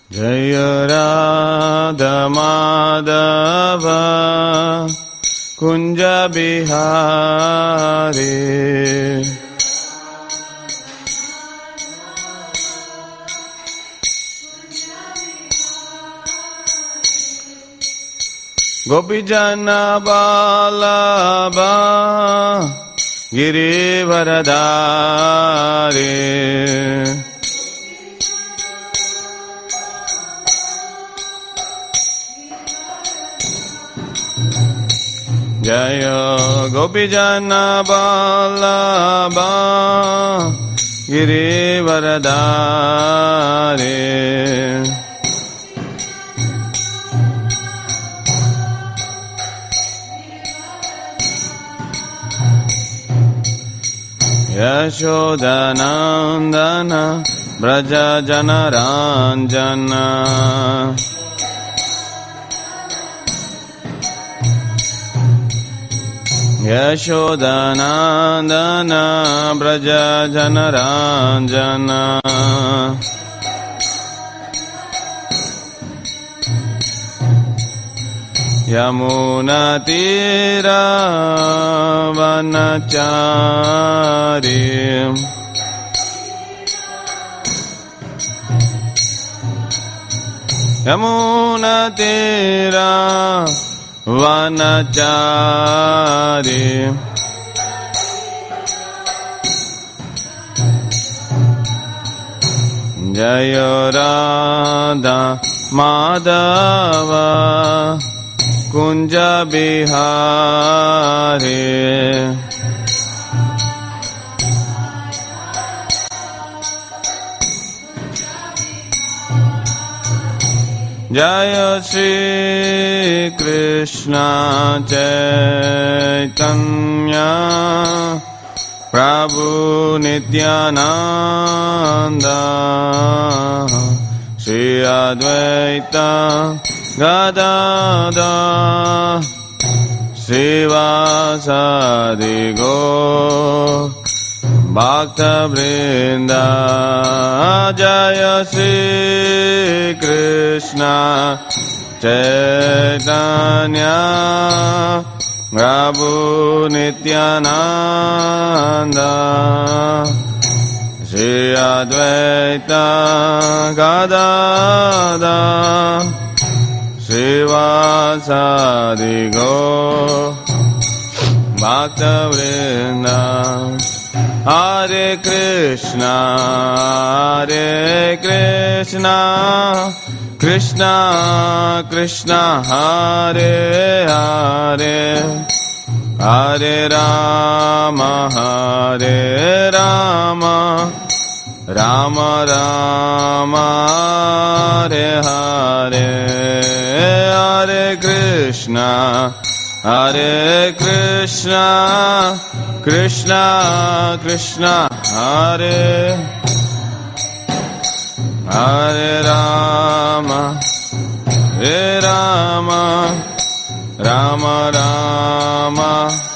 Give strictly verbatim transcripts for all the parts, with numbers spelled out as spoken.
Jaya Radha Madhava Kunja Bihari Gopijana Balaba Girivaradari Jaya Gopijana Balaba Girivaradari Yashodanandana Braja Janaranjana Yashodanandana Braja Janaranjana Yamuna Tira Vanachari Yamuna Tira Vanachari Jaya Radha Madhava Kunja Bihari Jaya Shri Krishna Chaitanya Prabhu Nityananda Shri Advaita Gadada Srivasadi Go Bhakta Vrinda Jaya Shri Krishna Chaitanya Prabhu Nityananda Shri Advaita Gadada Srivasadi Go Bhakta Vrinda Hare Krishna Hare Krishna Krishna Krishna Hare Hare Hare Rama Hare Rama Rama Rama Hare Hare Hare Krishna Hare Krishna Krishna Krishna Hare Hare Rama Hare Rama Rama Rama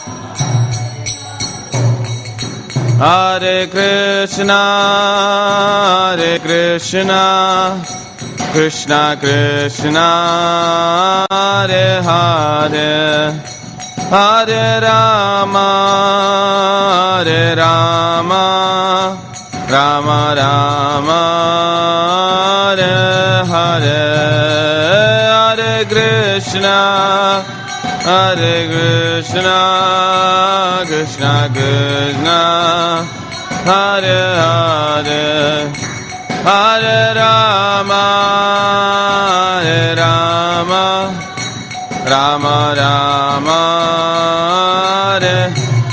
Hare Krishna Hare Krishna Krishna Krishna Hare Hare Hare Rama Hare Rama Rama Rama Hare Hare Hare Krishna Hare Krishna Krishna Krishna Hare Hare Hare Rama Hare Rama Rama Rama Hare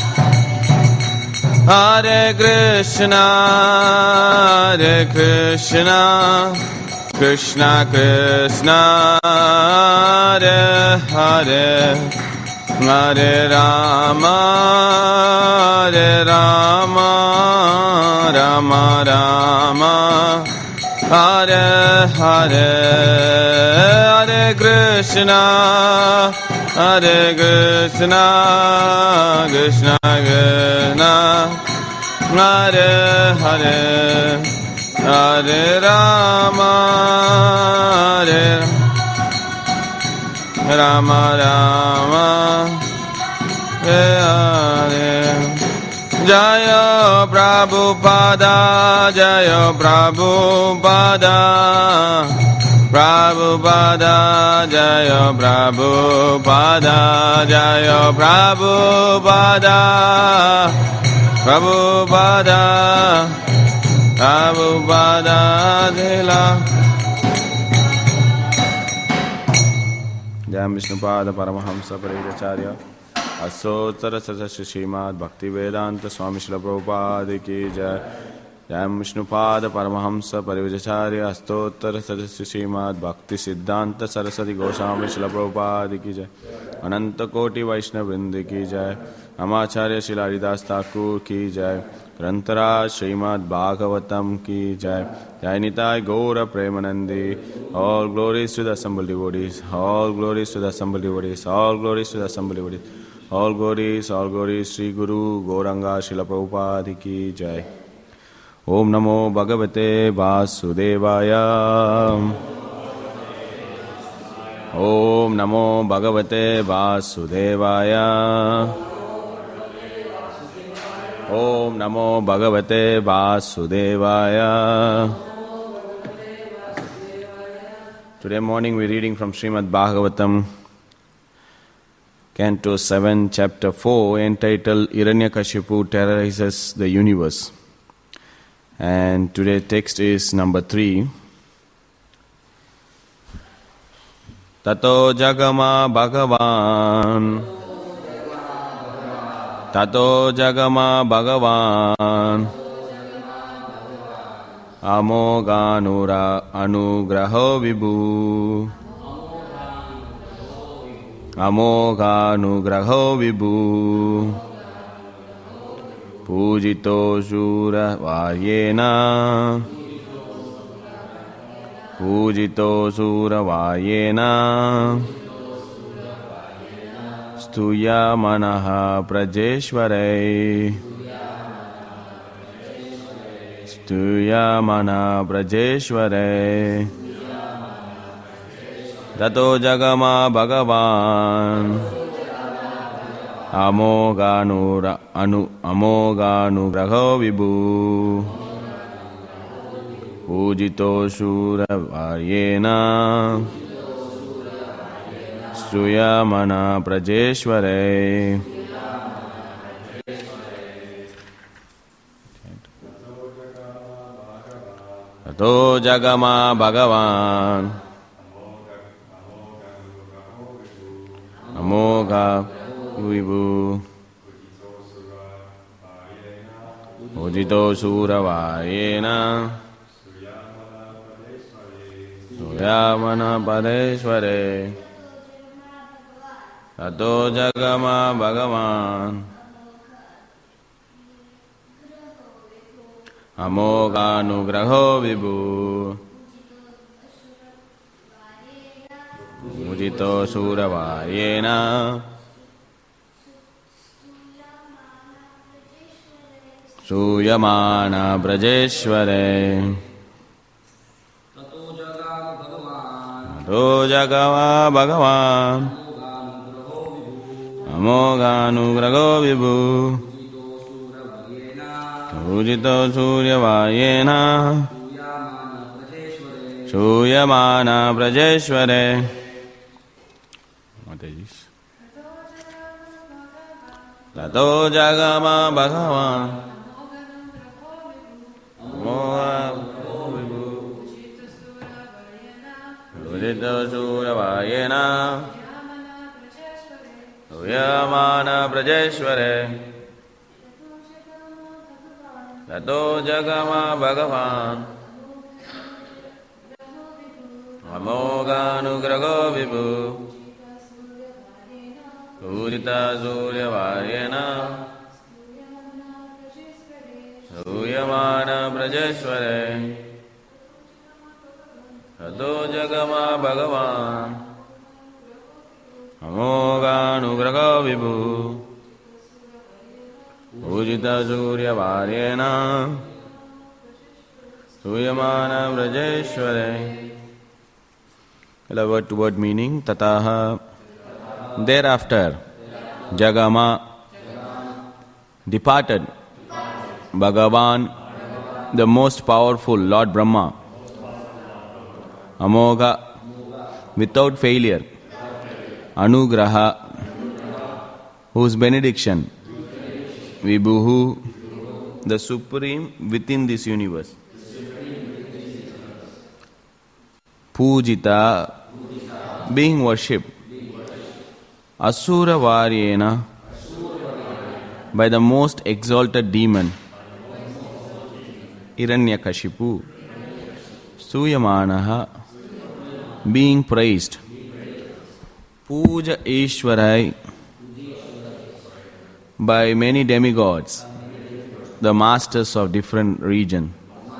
Hare Krishna Hare Krishna Krishna Krishna Hare Hare Hare Rama Hare Rama Rama Rama Hare Hare Hare Krishna Hare Krishna Krishna Krishna Hare Hare Hare Rama, Hare Rama Rama, Hare Hare. Jaya Prabhupada, Jaya Prabhupada, Prabhupada, Jaya Prabhupada, Jaya Prabhupada, Prabhupada, Prabhupada Dila. Jai Vishnupada Paramahamsa Parivacharya Asottara Saraswati Srimad Bhaktivedanta Swami Srila Prabhupada Ki Jai. Jai Vishnupada Paramahamsa Parivacharya Asottara Saraswati Srimad Bhakti Siddhanta Saraswati Goswami Srila Prabhupada Ki Jai. Ananta Koti Vaishnava Vrinda Ki Jai. Amacharya Srila Haridas Thakur Ki Jai. Grantharaj Srimad Bhagavatam Ki Jai. Jai Nitai Gaura Premanandi. All glories to the assembled devotees. All glories to the assembled devotees. All glories to the assembled devotees. All glories, all glories, Sri Guru Gauranga Srila Prabhupada Ki Jai. Om Namo Bhagavate Vasudevaya. Om Namo Bhagavate Vasudevaya. Om Namo Bhagavate Vasudevaya. Today morning we are reading from Srimad Bhagavatam, Canto seven, Chapter four, entitled Hiranyakashipu Terrorizes the Universe. And today's text is number three. Tato Jagama Bhagavan. Tato Jagama Bhagavan. Amoganura Anugraho Vibhu. Amoganugraho Vibhu. Pujito Sura Vayena. Pujito Sura Vayena. Stuya Manaha Prajeshware. Stuya Mana Prajeshware. Tato Jagama Bhagavan. Amoganura Anu Amoganugraho Vibhu. Pujito Sura Vayena. Struyamana Prajeshware. Tato Jagama Bhagavan. Amoga Vibhu. Pujito Sura Vayena. Struyamana Prajeshware. Tato Jagama Bhagavan. Amoganugraho Vibhu. Pujito Sura Vayena. Struyamana Prajeshware. Tato Jagama Bhagavan. Amoganugraho Vibhu. Pujito Surya Vayena. Struyamana Prajeshware. What is this? Tato Jagama Bhagavan. Amoganugraho Vibhu. Pujito Surya Vayena. Struyamana Prajeshware. Tato Jagama Bhagavan. Amoganugraho Vibhu. Pujita Surya Vayena. Struyamana Prajeshware. Tato Jagama Bhagavan. Amoganugraho Vibhu. Pujita Surya Vayena. Suyamana Vrajeshware. Word to word meaning. Tataha. Thereafter. Jagama. Departed. Bhagavan. The most powerful Lord Brahma. Amogha. Without failure. Anugraha. Whose benediction. Vibhuhu. The supreme within this universe. Pujita. Being worshipped. Asura Varyena. By the most exalted demon. Hiranyakashipu. Suyamanaha. Being praised. Puja Ishwarai. By many demigods. The masters of different region.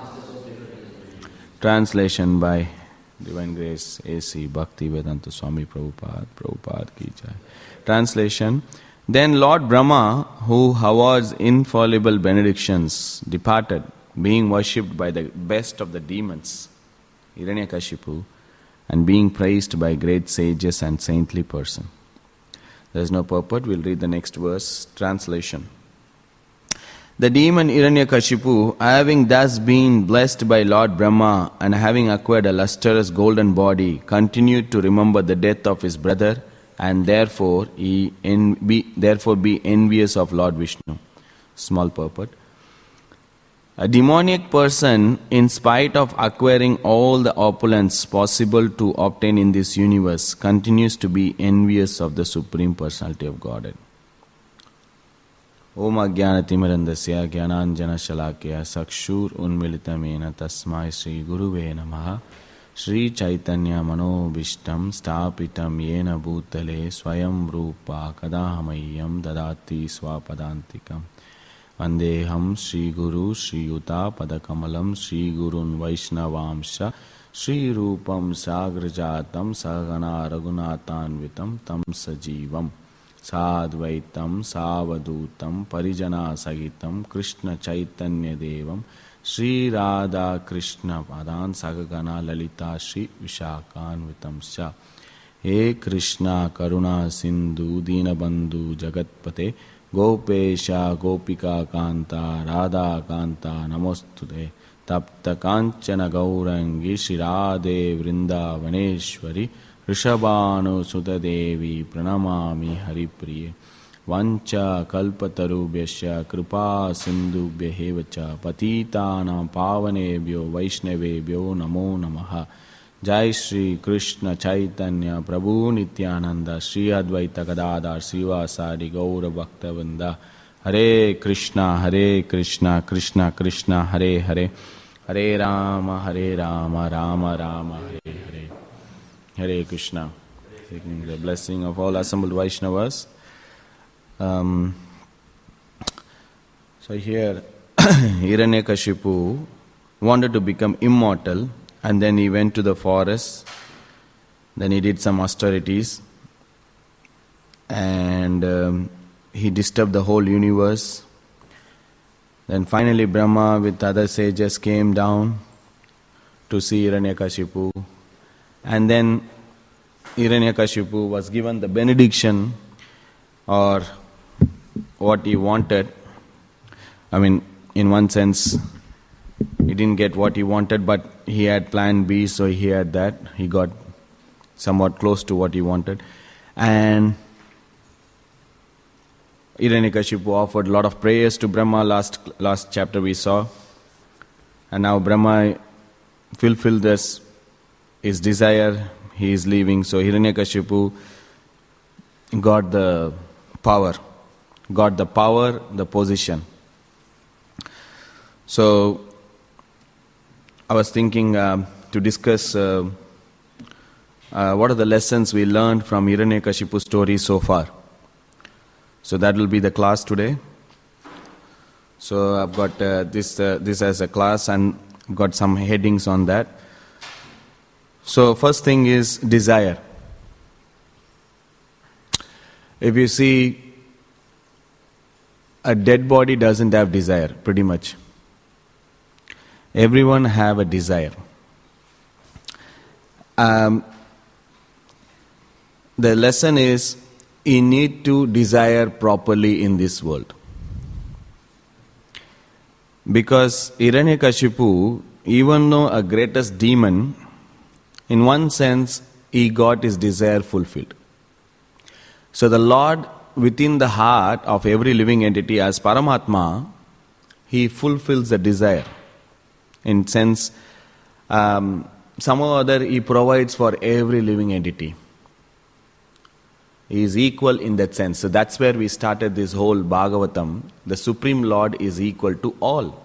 Translation by Divine Grace A C Bhakti Vedanta Swami Prabhupada. Prabhupada ki jai. Translation. Then Lord Brahma, who awards infallible benedictions, departed, being worshipped by the best of the demons, Hiranyakashipu, and being praised by great sages and saintly person. There is no purport. We'll read the next verse. Translation. The demon Hiranyakashipu, having thus been blessed by Lord Brahma and having acquired a lustrous golden body, continued to remember the death of his brother, and therefore he en- be, therefore be envious of Lord Vishnu. Small purport. A demoniac person, in spite of acquiring all the opulence possible to obtain in this universe, continues to be envious of the Supreme Personality of Godhead. Om Ajnanatimmirandasya Jnananjana Shalakya Sakshur Unmilitamena Tasmai Sri Guruve Namaha Sri Chaitanya Manobishtam Stapitam Yena Bhutale Swayam Rupa Kadahamayam Dadati Swapadantikam Vandeham Sri Guru Sri Yuta Padakamalam Sri Gurun Vaishnavamsha Sri Rupam Sagrajatam Sagana Raghunathanvitam Tam Sajivam Sadvaitam Savadutam Parijana Sagitam Krishna Chaitanya Devam Sri Radha Krishna Padan Sagagana Lalita Sri Vishakhan Sha. He Krishna Karuna Sindhu Dinabandhu Jagatpate Gopesha Gopika Kanta Radha Kanta Namostude Tapta Kanchana Gaurangi Shri Radhe Vrindavaneshwari Rishabhanu Sutadevi Pranamami Haripriye Vancha Kalpatarubhyasya Kripa Sindhubhyahevacha Patitanam Pavanebhyo Vaishnavebhyo Namo Namaha. Jai Shri Krishna Chaitanya Prabhu Nityananda Shri Advaita Gadadhar Srivasadi Gaura Bhaktavinda. Hare Krishna Hare Krishna Krishna Krishna Hare Hare Hare Rama Hare Rama Rama Rama Hare Hare. Hare Krishna. Taking the blessing of all assembled Vaishnavas. Um, so here Hiranyakashipu wanted to become immortal, and then he went to the forest. Then he did some austerities, and um, he disturbed the whole universe. Then finally Brahma with other sages came down to see Hiranyakashipu. And then Hiranyakashipu was given the benediction, or what he wanted. I mean, in one sense, he didn't get what he wanted, but he had plan B, so he had that. He got somewhat close to what he wanted. And Hiranyakashipu offered a lot of prayers to Brahma. Last, last chapter we saw. And now Brahma fulfilled this his desire, he is leaving. So Hiranyakashipu got the power, got the power, the position. So I was thinking uh, to discuss uh, uh, what are the lessons we learned from Hiranyakashipu's story so far. So that will be the class today. So I've got uh, this uh, this as a class and got some headings on that. So first thing is desire. If you see, a dead body doesn't have desire, pretty much. everyone have a desire. Um, the lesson is, you need to desire properly in this world. Because Hiranyakashipu, even though a greatest demon, in one sense, he got his desire fulfilled. So the Lord, within the heart of every living entity as Paramatma, he fulfills the desire. In sense, um, somehow or other, he provides for every living entity. He is equal in that sense. So that's where we started this whole Bhagavatam. The Supreme Lord is equal to all.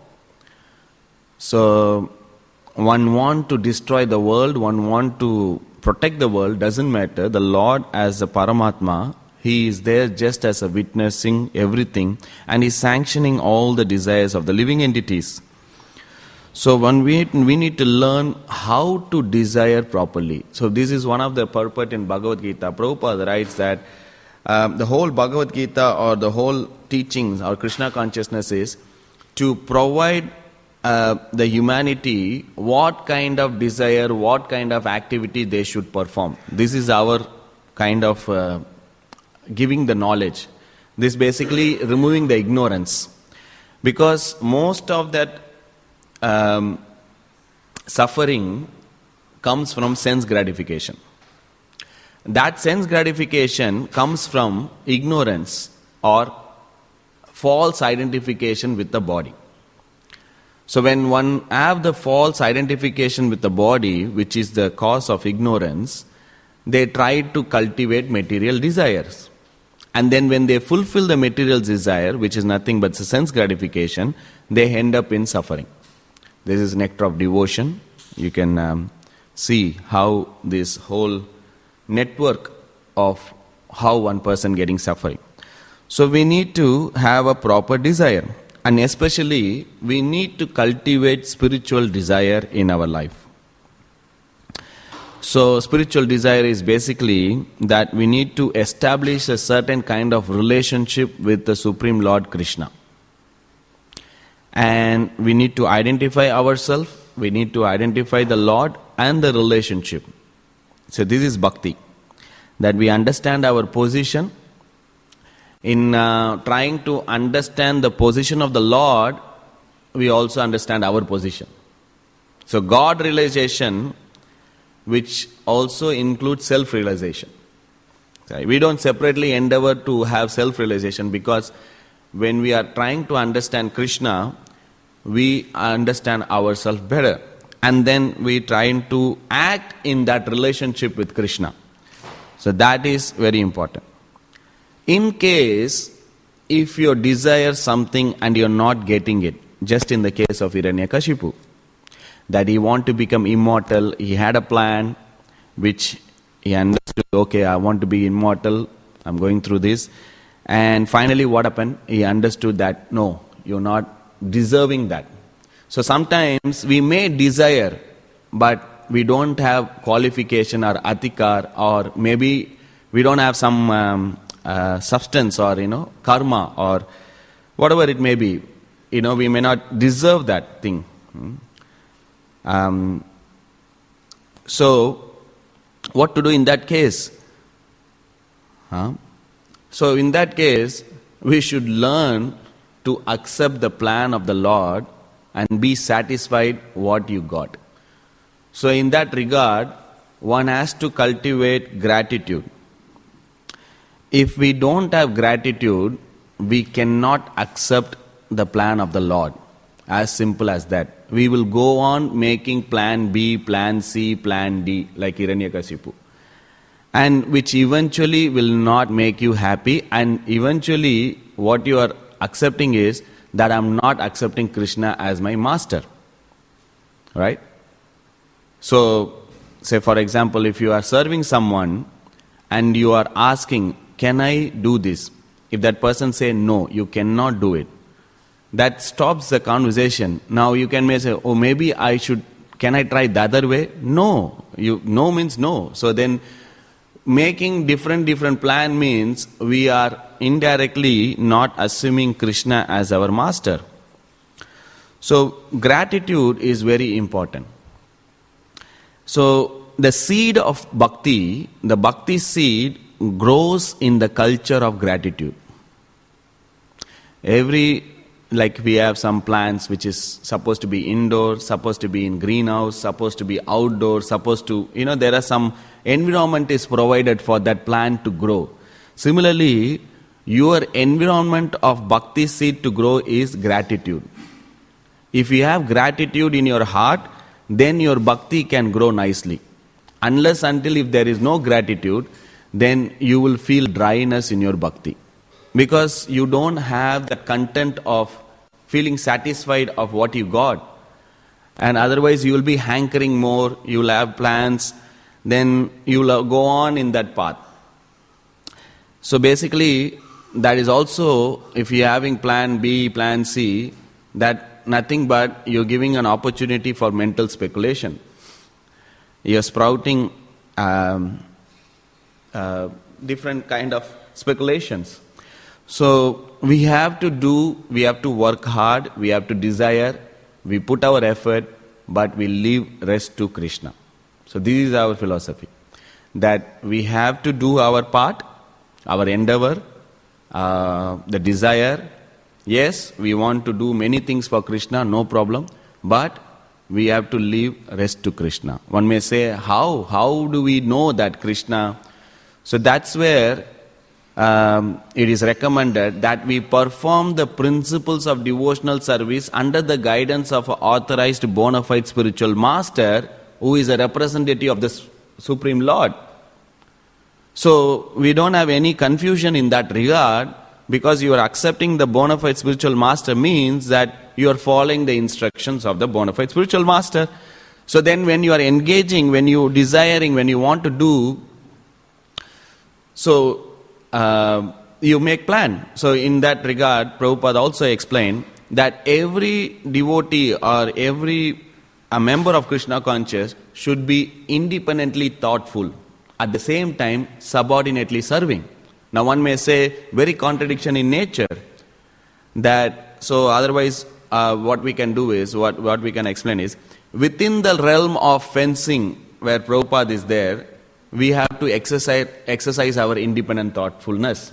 So one want to destroy the world, one want to protect the world, doesn't matter. The Lord as a Paramatma, he is there just as a witnessing everything, and is sanctioning all the desires of the living entities. So when we, we need to learn how to desire properly. So this is one of the purport in Bhagavad Gita. Prabhupada writes that um, the whole Bhagavad Gita or the whole teachings or Krishna consciousness is to provide uh, the humanity what kind of desire, what kind of activity they should perform. This is our kind of uh, giving the knowledge. This basically removing the ignorance. Because most of that Um, suffering comes from sense gratification. That sense gratification comes from ignorance or false identification with the body. So when one have the false identification with the body, which is the cause of ignorance, they try to cultivate material desires. And then when they fulfill the material desire, which is nothing but the sense gratification, they end up in suffering. This is nectar of devotion. You can um, see how this whole network of how one person getting suffering. So we need to have a proper desire, and especially we need to cultivate spiritual desire in our life. So spiritual desire is basically that we need to establish a certain kind of relationship with the Supreme Lord Krishna. And we need to identify ourselves, we need to identify the Lord and the relationship. So this is bhakti. That we understand our position. In uh, trying to understand the position of the Lord, we also understand our position. So God realization, which also includes self-realization. We don't separately endeavor to have self-realization, because when we are trying to understand Krishna, we understand ourselves better. And then we trying to act in that relationship with Krishna. So that is very important. In case, if you desire something and you're not getting it, just in the case of Hiranyakashipu, that he want to become immortal, he had a plan, which he understood, okay, I want to be immortal, I'm going through this. And finally what happened? He understood that, no, you're not deserving that. So sometimes we may desire, but we don't have qualification or atikar, or maybe we don't have some um, uh, substance or, you know, karma or whatever it may be. You know, we may not deserve that thing. Um, so, what to do in that case? Huh? So in that case, we should learn to accept the plan of the Lord and be satisfied what you got. So in that regard, one has to cultivate gratitude. If we don't have gratitude, we cannot accept the plan of the Lord. As simple as that. We will go on making plan B, plan C, plan D, like Hiranyakashipu. And which eventually will not make you happy, and eventually what you are accepting is that I am not accepting Krishna as my master. Right? So, say for example, if you are serving someone and you are asking, can I do this? If that person say no, you cannot do it. That stops the conversation. Now you can may say, oh, maybe I should, can I try the other way? No. You, no means no. So then making different different plan means we are indirectly not assuming Krishna as our master. So gratitude is very important. So the seed of bhakti, the bhakti seed grows in the culture of gratitude. Every, like we have some plants which is supposed to be indoor, supposed to be in greenhouse, supposed to be outdoor, supposed to, you know, there are some environment is provided for that plant to grow. Similarly, your environment of bhakti seed to grow is gratitude. If you have gratitude in your heart, then your bhakti can grow nicely. Unless until if there is no gratitude, then you will feel dryness in your bhakti. Because you don't have the content of feeling satisfied of what you got. And otherwise you will be hankering more, you will have plans, then you will go on in that path. So basically, that is also, if you are having plan B, plan C, that nothing but you are giving an opportunity for mental speculation. You are sprouting um, uh, different kind of speculations. So we have to do, we have to work hard, we have to desire, we put our effort, but we leave rest to Krishna. So this is our philosophy. That we have to do our part, our endeavor, uh, the desire. Yes, we want to do many things for Krishna, no problem, but we have to leave rest to Krishna. One may say, how? How do we know that Krishna? So that's where um, it is recommended that we perform the principles of devotional service under the guidance of an authorized bona fide spiritual master who is a representative of the Supreme Lord. So we don't have any confusion in that regard, because you are accepting the bona fide spiritual master means that you are following the instructions of the bona fide spiritual master. So then when you are engaging, when you are desiring, when you want to do, so uh, you make plan. So in that regard, Prabhupada also explained that every devotee or every a member of Krishna conscious should be independently thoughtful, at the same time subordinately serving. Now one may say, very contradiction in nature. That, so otherwise uh, what we can do is, what, what we can explain is, within the realm of fencing where Prabhupada is there, we have to exercise, exercise our independent thoughtfulness.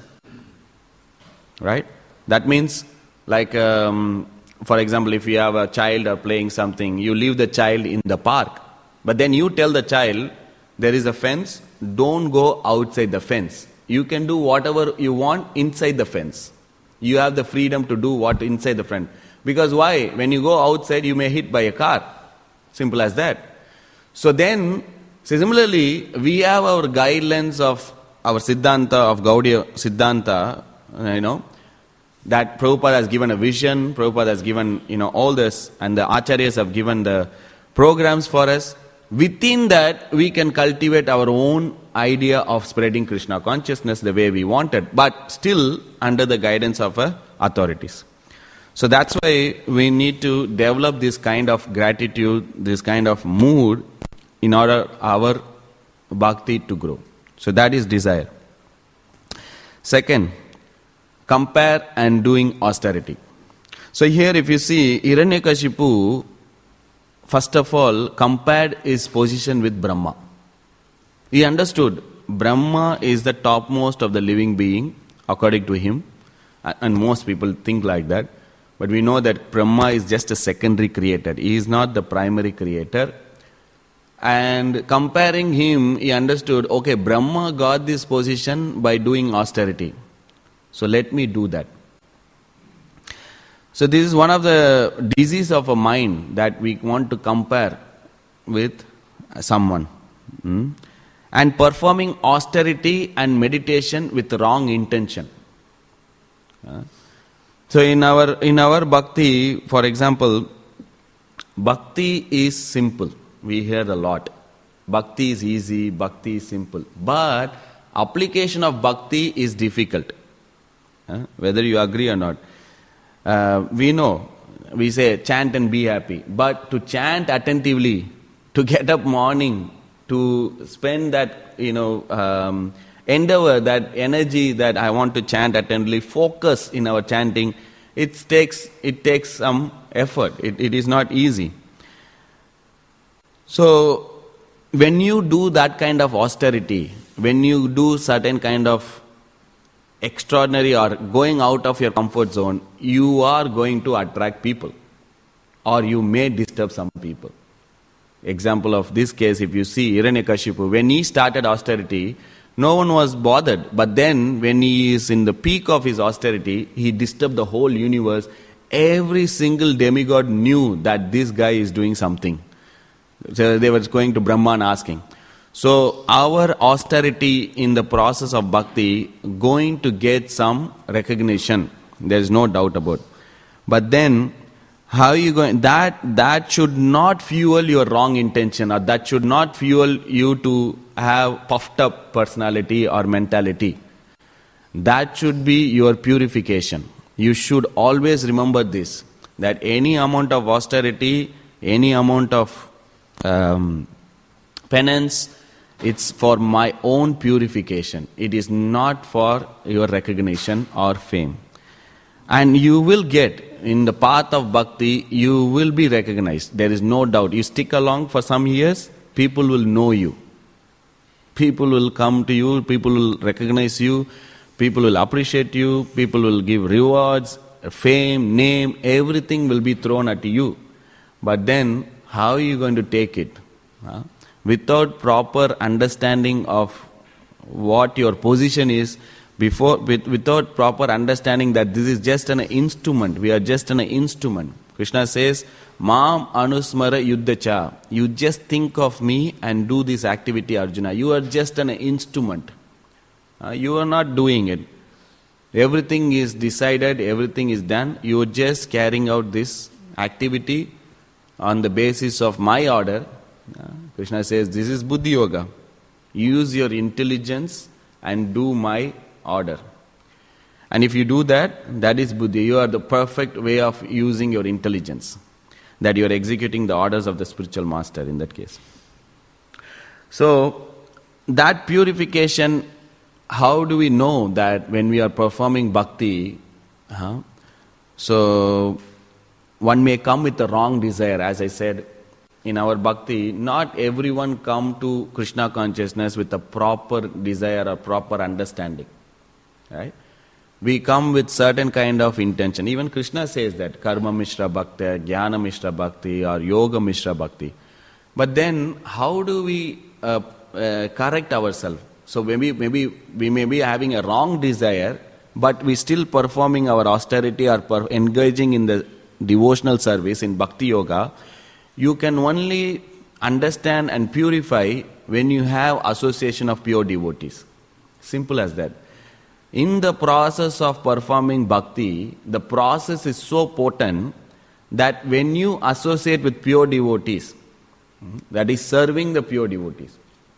Right? That means, like, um, for example, if you have a child or playing something, you leave the child in the park. But then you tell the child, there is a fence, don't go outside the fence. You can do whatever you want inside the fence. You have the freedom to do what inside the fence. Because why? When you go outside, you may hit by a car. Simple as that. So then, similarly, we have our guidelines of our Siddhanta, of Gaudiya Siddhanta, you know, that Prabhupada has given a vision, Prabhupada has given, you know, all this, and the Acharyas have given the programs for us. Within that, we can cultivate our own idea of spreading Krishna consciousness the way we wanted, but still under the guidance of uh, authorities. So that's why we need to develop this kind of gratitude, this kind of mood, in order our bhakti to grow. So that is desire. Second, compare and doing austerity. So here if you see, Hiranyakashipu, first of all, compared his position with Brahma. He understood Brahma is the topmost of the living being, according to him, and most people think like that. But we know that Brahma is just a secondary creator. He is not the primary creator. And comparing him, he understood, okay, Brahma got this position by doing austerity. So let me do that. So this is one of the diseases of a mind, that we want to compare with someone. Hmm? And performing austerity and meditation with wrong intention. Uh, so in our in our bhakti, for example, bhakti is simple. We hear a lot. Bhakti is easy, bhakti is simple. But application of bhakti is difficult. Uh, whether you agree or not. Uh, we know, we say chant and be happy. But to chant attentively, to get up morning, to spend that, you know, um, endeavor, that energy that I want to chant attentively, focus in our chanting, it takes it takes some effort. It, it is not easy. So, when you do that kind of austerity, when you do certain kind of extraordinary or going out of your comfort zone, you are going to attract people, or you may disturb some people. Example of this case, if you see Hiranyakashipu, when he started austerity, no one was bothered. But then, when he is in the peak of his austerity, he disturbed the whole universe. Every single demigod knew that this guy is doing something. So they were going to Brahma and asking. So our austerity in the process of bhakti going to get some recognition. There is no doubt about it. But then, how are you going? That that should not fuel your wrong intention, or that should not fuel you to have puffed up personality or mentality. That should be your purification. You should always remember this, that any amount of austerity, any amount of um, penance, it's for my own purification. It is not for your recognition or fame. And you will get, in the path of bhakti, you will be recognized. There is no doubt. You stick along for some years, people will know you. People will come to you, people will recognize you, people will appreciate you, people will give rewards, fame, name, everything will be thrown at you. But then, how are you going to take it? Huh? Without proper understanding of what your position is, before with, without proper understanding that this is just an instrument, we are just an instrument. Krishna says, Mam anusmara yuddhacha. You just think of me and do this activity, Arjuna. You are just an instrument. Uh, you are not doing it. Everything is decided, everything is done. You are just carrying out this activity on the basis of my order. Uh, Krishna says, this is Buddhi Yoga. Use your intelligence and do my order. And if you do that, that is Buddhi. You are the perfect way of using your intelligence. That you are executing the orders of the spiritual master in that case. So, that purification, how do we know that when we are performing bhakti? Huh? So, one may come with the wrong desire, as I said. In our bhakti, not everyone come to Krishna consciousness with a proper desire or proper understanding. Right? We come with certain kind of intention. Even Krishna says that, Karma Mishra Bhakti, Jnana Mishra Bhakti, or Yoga Mishra Bhakti. But then, how do we uh, uh, correct ourselves? So maybe, maybe we may be having a wrong desire, but we still performing our austerity or per- engaging in the devotional service in Bhakti Yoga. You can only understand and purify when you have association of pure devotees. Simple as that. In the process of performing bhakti, the process is so potent that when you associate with pure devotees, that is serving the pure devotees.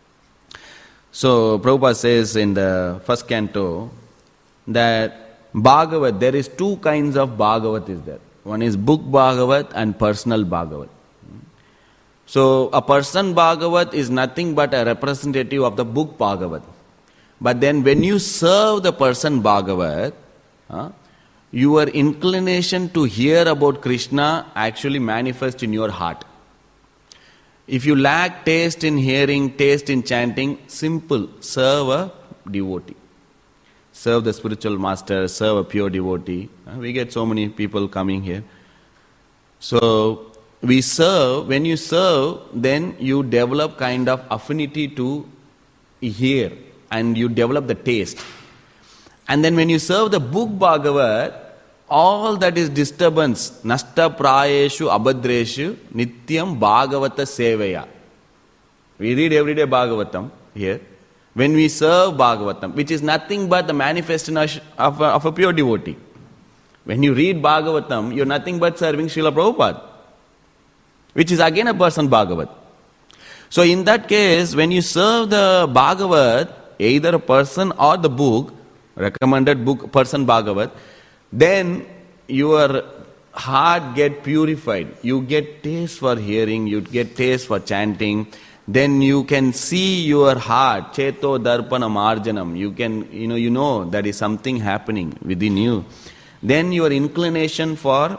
So Prabhupada says in the first canto that Bhagavat, there is two kinds of Bhagavat is there. One is book Bhagavat and personal Bhagavat. So a person Bhagavat is nothing but a representative of the book Bhagavat. But then when you serve the person Bhagavat, huh, your inclination to hear about Krishna actually manifests in your heart. If you lack taste in hearing, taste in chanting, simple, serve a devotee. Serve the spiritual master, serve a pure devotee. We get so many people coming here. So, we serve, when you serve, then you develop kind of affinity to hear and you develop the taste. And then when you serve the book Bhagavat, all that is disturbance, nasta prayeshu abhadreshu nityam bhagavata sevaya. We read every day Bhagavatam here. When we serve Bhagavatam, which is nothing but the manifestation of a, of a pure devotee. When you read Bhagavatam, you're nothing but serving Srila Prabhupada, which is again a person Bhagavat. So in that case, when you serve the Bhagavat, either a person or the book, recommended book, person Bhagavat, then your heart get purified. You get taste for hearing, you get taste for chanting. Then you can see your heart, cheto darpana marjanam. You can, you know, you know that is something happening within you. then your inclination for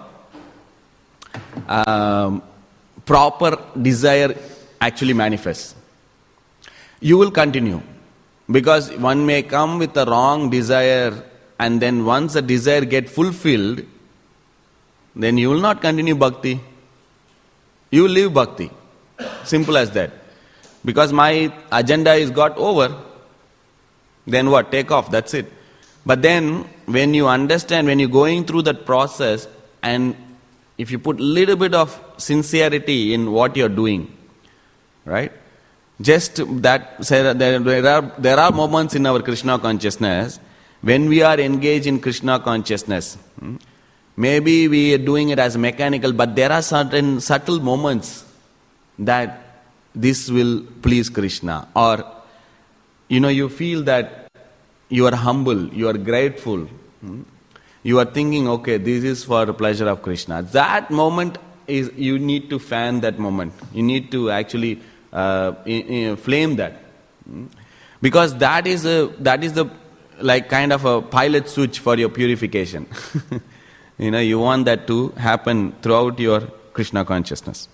um, proper desire actually manifests. You will continue. Because one may come with a wrong desire, and then once the desire gets fulfilled, then you will not continue bhakti. You will leave bhakti. Simple as that. Because my agenda is got over. Then what? Take off, that's it. But then, when you understand, when you're going through that process, and if you put little bit of sincerity in what you're doing, right? Just that, there are, there are moments in our Krishna consciousness when we are engaged in Krishna consciousness. Maybe we are doing it as mechanical, but there are certain subtle moments that this will please Krishna. Or, you know, you feel that you are humble, you are grateful. You are thinking, okay, this is for the pleasure of Krishna. That moment is, you need to fan that moment. You need to actually uh, in, in, flame that. Because that is a, that is the, like kind of a pilot switch for your purification. You know, you want that to happen throughout your Krishna consciousness.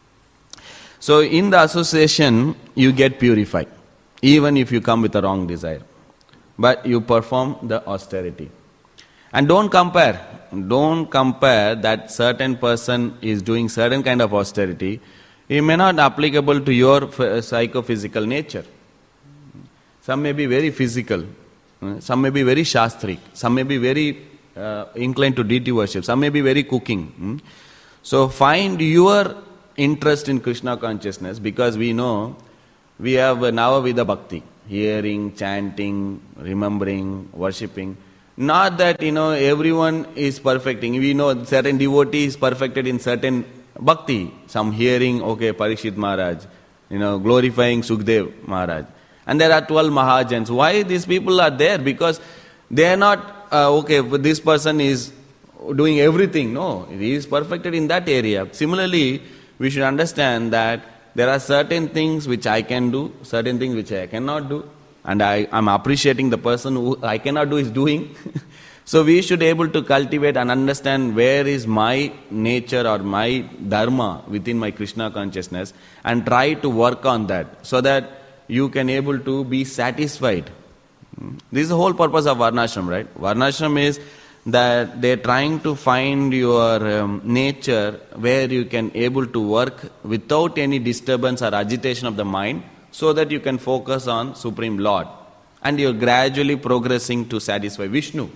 So in the association, you get purified, even if you come with a wrong desire. But you perform the austerity. And don't compare. Don't compare that certain person is doing certain kind of austerity. It may not be applicable to your psychophysical nature. Some may be very physical. Some may be very shastric. Some may be very uh, inclined to deity worship. Some may be very cooking. So find your interest in Krishna consciousness, because we know we have Navavida Bhakti. Hearing, chanting, remembering, worshipping. Not that, you know, everyone is perfecting. We know certain devotees perfected in certain bhakti. Some hearing, okay, Parikshit Maharaj, you know, glorifying Sukdev Maharaj. And there are twelve Mahajans. Why these people are there? Because they are not, uh, okay, this person is doing everything. No, he is perfected in that area. Similarly, we should understand that there are certain things which I can do, certain things which I cannot do. And I am appreciating the person who I cannot do is doing. So we should be able to cultivate and understand where is my nature or my dharma within my Krishna consciousness, and try to work on that so that you can able to be satisfied. This is the whole purpose of Varnashram, right? Varnashram is that they are trying to find your um, nature where you can able to work without any disturbance or agitation of the mind, so that you can focus on Supreme Lord. And you are gradually progressing to satisfy Vishnu.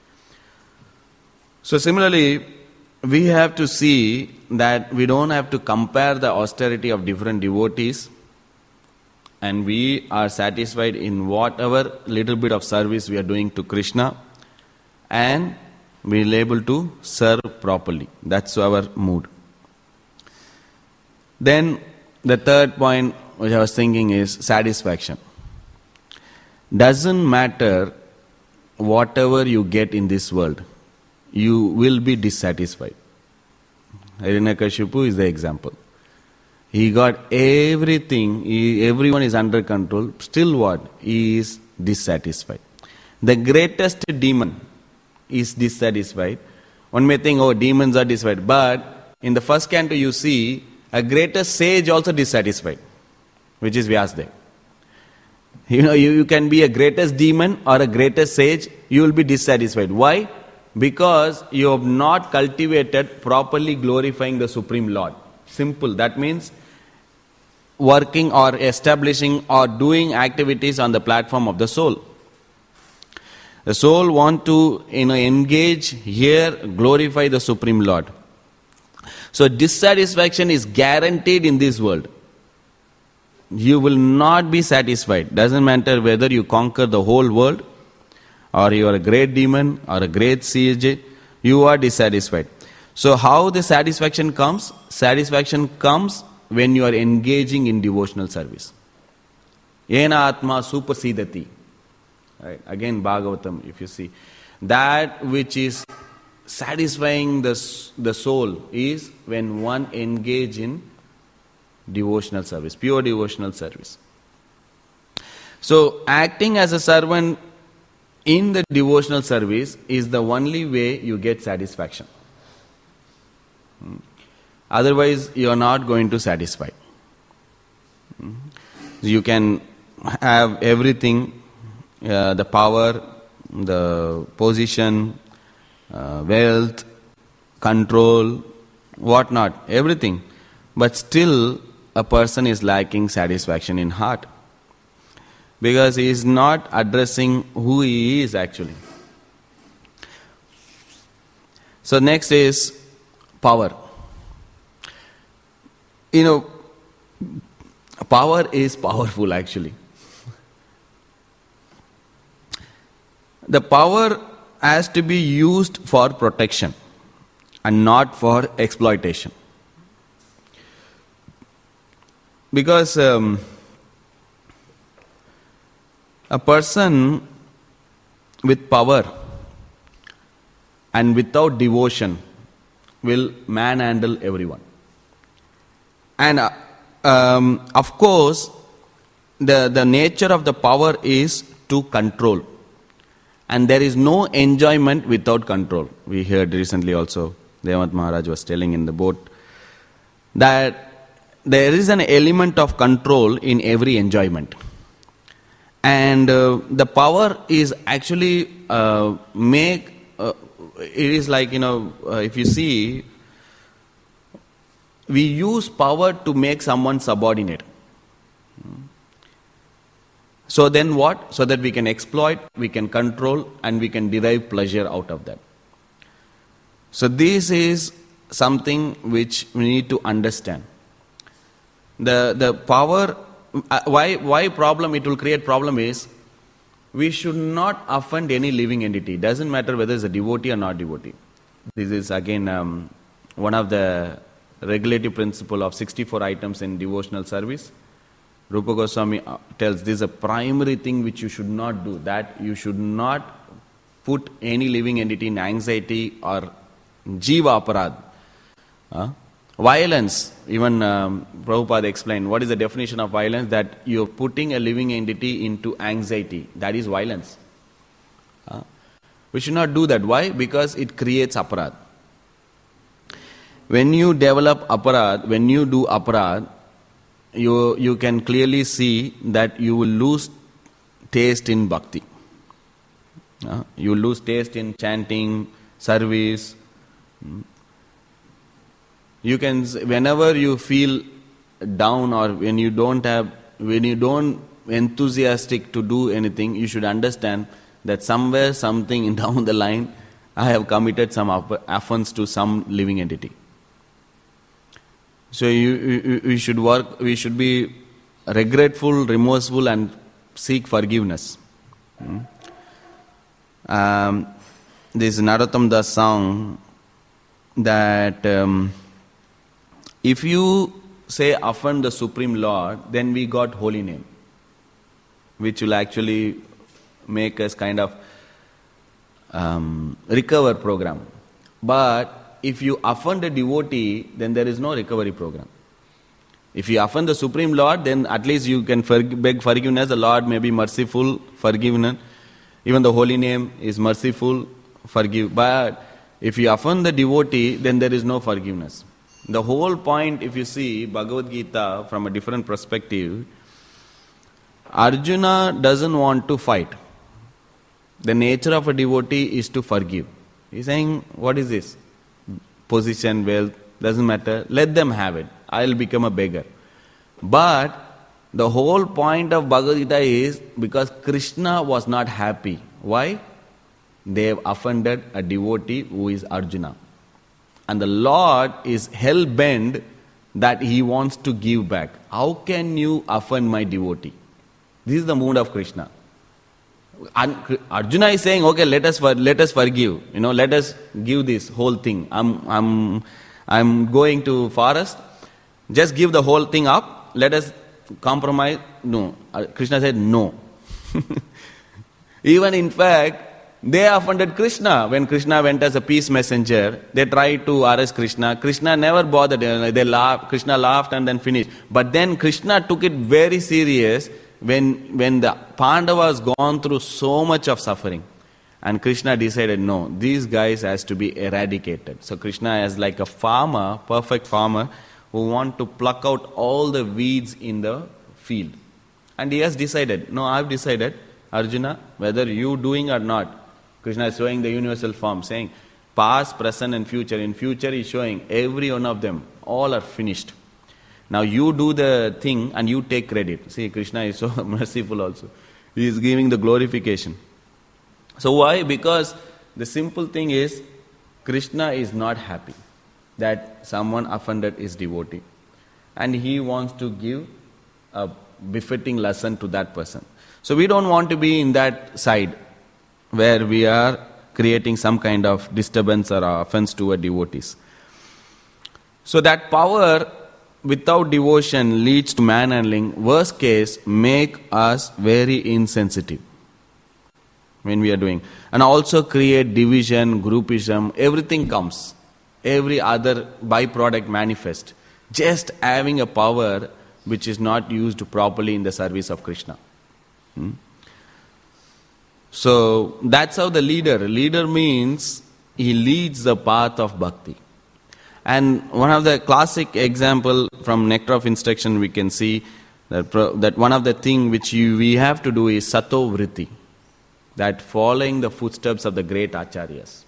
So similarly, we have to see that we don't have to compare the austerity of different devotees, and we are satisfied in whatever little bit of service we are doing to Krishna, and we will able to serve properly. That's our mood. Then the third point which I was thinking is satisfaction. Doesn't matter whatever you get in this world, you will be dissatisfied. Hiranyakashipu is the example. He got everything, he, everyone is under control, still what? He is dissatisfied. The greatest demon is dissatisfied. One may think, oh, demons are dissatisfied. But in the first canto you see, a greatest sage also dissatisfied, which is Vyasadeva. You know, you, you can be a greatest demon or a greatest sage, you will be dissatisfied. Why? Because you have not cultivated properly glorifying the Supreme Lord. Simple. That means working or establishing or doing activities on the platform of the soul. The soul want to, you know, engage here, glorify the Supreme Lord. So dissatisfaction is guaranteed in this world. You will not be satisfied. Doesn't matter whether you conquer the whole world, or you are a great demon or a great sage, you are dissatisfied. So how the satisfaction comes? Satisfaction comes when you are engaging in devotional service. Yena atma supasidati. Right. Again, Bhagavatam, if you see. That which is satisfying the, the soul is when one engage in devotional service, pure devotional service. So acting as a servant in the devotional service is the only way you get satisfaction. Otherwise, you are not going to satisfy. You can have everything, uh, the power, the position, uh, wealth, control, whatnot, everything. But still, a person is lacking satisfaction in heart. Because he is not addressing who he is actually. So next is power. You know, power is powerful actually. The power has to be used for protection and not for exploitation. Because um, a person with power and without devotion will manhandle everyone. And uh, um, of course, the, the nature of the power is to control. And there is no enjoyment without control. We heard recently also, Devamat Maharaj was telling in the boat, that there is an element of control in every enjoyment. And uh, the power is actually uh, make, uh, it is like, you know, uh, if you see, we use power to make someone subordinate. So then what? So that we can exploit, we can control, and we can derive pleasure out of that. So this is something which we need to understand. The the power, uh, why why problem it will create problem is, we should not offend any living entity. Doesn't matter whether it's a devotee or not devotee. This is again um, one of the regulative principle of sixty-four items in devotional service. Rupa Goswami tells this is a primary thing which you should not do, that you should not put any living entity in anxiety or jiva aparad. Huh? Violence, even um, Prabhupada explained, what is the definition of violence? That you are putting a living entity into anxiety. That is violence. Huh? We should not do that. Why? Because it creates aparad. When you develop aparad, when you do aparad, you you can clearly see that you will lose taste in bhakti. Uh, you will lose taste in chanting, service. You can, whenever you feel down or when you don't have, when you don't enthusiastic to do anything, you should understand that somewhere, something down the line, I have committed some offense to some living entity. So you, you, you should work, we should be regretful, remorseful and seek forgiveness. Hmm? Um, this Narottam Das song that um, if you say offend the Supreme Lord, then we got holy name, which will actually make us kind of um, recover program. But if you offend a devotee, then there is no recovery program. If you offend the Supreme Lord, then at least you can forg- beg forgiveness. The Lord may be merciful, forgiveness. Even the holy name is merciful, forgive. But if you offend the devotee, then there is no forgiveness. The whole point, if you see Bhagavad Gita from a different perspective, Arjuna doesn't want to fight. The nature of a devotee is to forgive. He's saying, what is this? Position, wealth, doesn't matter. Let them have it. I'll become a beggar. But the whole point of Bhagavad Gita is because Krishna was not happy. Why? They have offended a devotee who is Arjuna. And the Lord is hell-bent that He wants to give back. How can you offend my devotee? This is the mood of Krishna. Arjuna is saying, okay, let us let us forgive. You know, let us give this whole thing. I'm I'm I'm going to forest. Just give the whole thing up. Let us compromise. No. Krishna said no. Even in fact, they offended Krishna. When Krishna went as a peace messenger, they tried to arrest Krishna. Krishna never bothered. They laughed. Krishna laughed and then finished. But then Krishna took it very serious when when the Pandavas gone through so much of suffering. And Krishna decided, no, these guys has to be eradicated. So Krishna is like a farmer, perfect farmer, who want to pluck out all the weeds in the field. And he has decided, no, I've decided, Arjuna, whether you doing or not, Krishna is showing the universal form, saying, past, present and future. In future he is showing every one of them, all are finished. Now you do the thing and you take credit. See, Krishna is so merciful also. He is giving the glorification. So why? Because the simple thing is, Krishna is not happy that someone offended his devotee. And he wants to give a befitting lesson to that person. So we don't want to be in that side where we are creating some kind of disturbance or offense to our devotees. So that power without devotion leads to manhandling. Worst case, make us very insensitive when we are doing. And also create division, groupism, everything comes. Every other byproduct manifest. Just having a power which is not used properly in the service of Krishna. Hmm? So that's how the leader. Leader means he leads the path of bhakti. And one of the classic example from Nectar of Instruction we can see that, that one of the thing which you, we have to do is sato vritti. That following the footsteps of the great acharyas.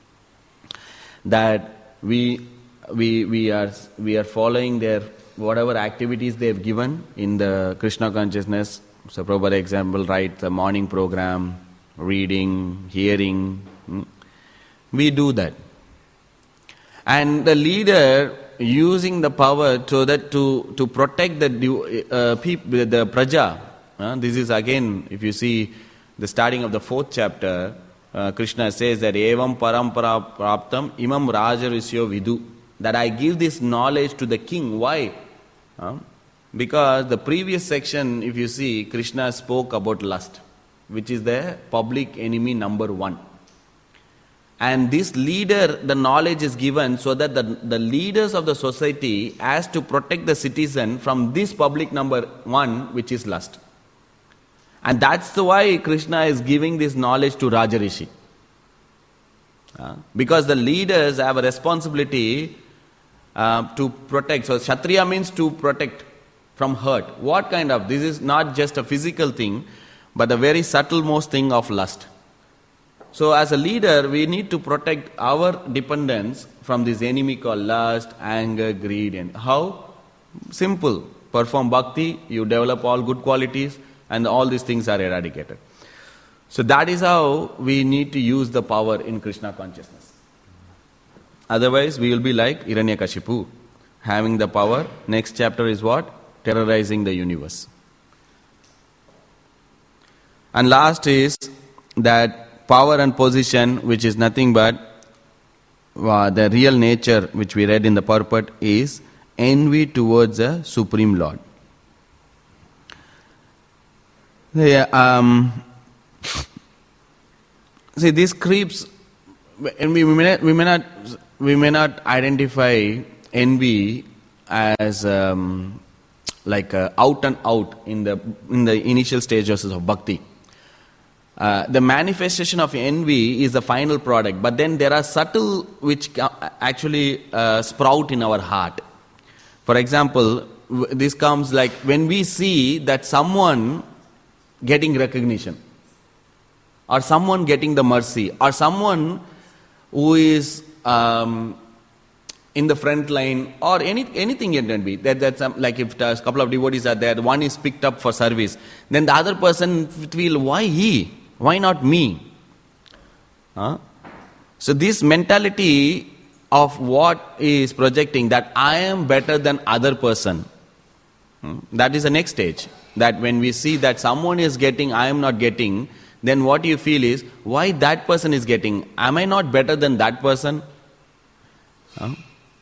That we we we are we are following their whatever activities they have given in the Krishna consciousness. So Prabhupada example, right, the morning program, reading, hearing. We do that. And the leader using the power so that to, to protect the uh, people, the praja. Uh, this is again, if you see the starting of the fourth chapter, uh, Krishna says that evam parampara praptam imam rajarisyo vidu. That I give this knowledge to the king. Why? Uh, because the previous section, if you see, Krishna spoke about lust, which is the public enemy number one. And this leader, the knowledge is given so that the, the leaders of the society has to protect the citizen from this public number one, which is lust. And that's why Krishna is giving this knowledge to Rajarishi. Uh, because the leaders have a responsibility uh, to protect. So Kshatriya means to protect from hurt. What kind of? This is not just a physical thing, but the very subtle most thing of lust. So as a leader, we need to protect our dependents from this enemy called lust, anger, greed. And how? Simple. Perform bhakti, you develop all good qualities, and all these things are eradicated. So that is how we need to use the power in Krishna consciousness. Otherwise, we will be like Hiranyakashipu, having the power. Next chapter is what? Terrorizing the universe. And last is that power and position, which is nothing but uh, the real nature, which we read in the purport, is envy towards the Supreme Lord. Yeah, um, see, this creeps, and we, we, may not, we may not we may not identify envy as um, like uh, out and out in the in the initial stages of bhakti. Uh, the manifestation of envy is the final product, but then there are subtle which actually uh, sprout in our heart. For example, this comes like when we see that someone getting recognition, or someone getting the mercy, or someone who is um, in the front line, or any anything it can be. That that's um, like if a couple of devotees are there, one is picked up for service, then the other person feel, why he? Why not me? Huh? So this mentality of what is projecting that I am better than other person, hmm, that is the next stage. That when we see that someone is getting, I am not getting, then what you feel is, why that person is getting? Am I not better than that person? Huh?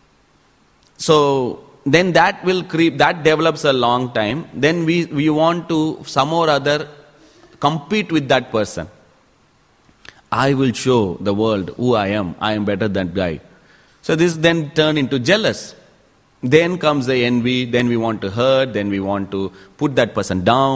So then that will creep, that develops a long time. Then we, we want to some or other compete with that person. I will show the world who I am. I am better than that guy. So this then turn into jealous. Then comes the envy. Then we want to hurt. Then we want to put that person down.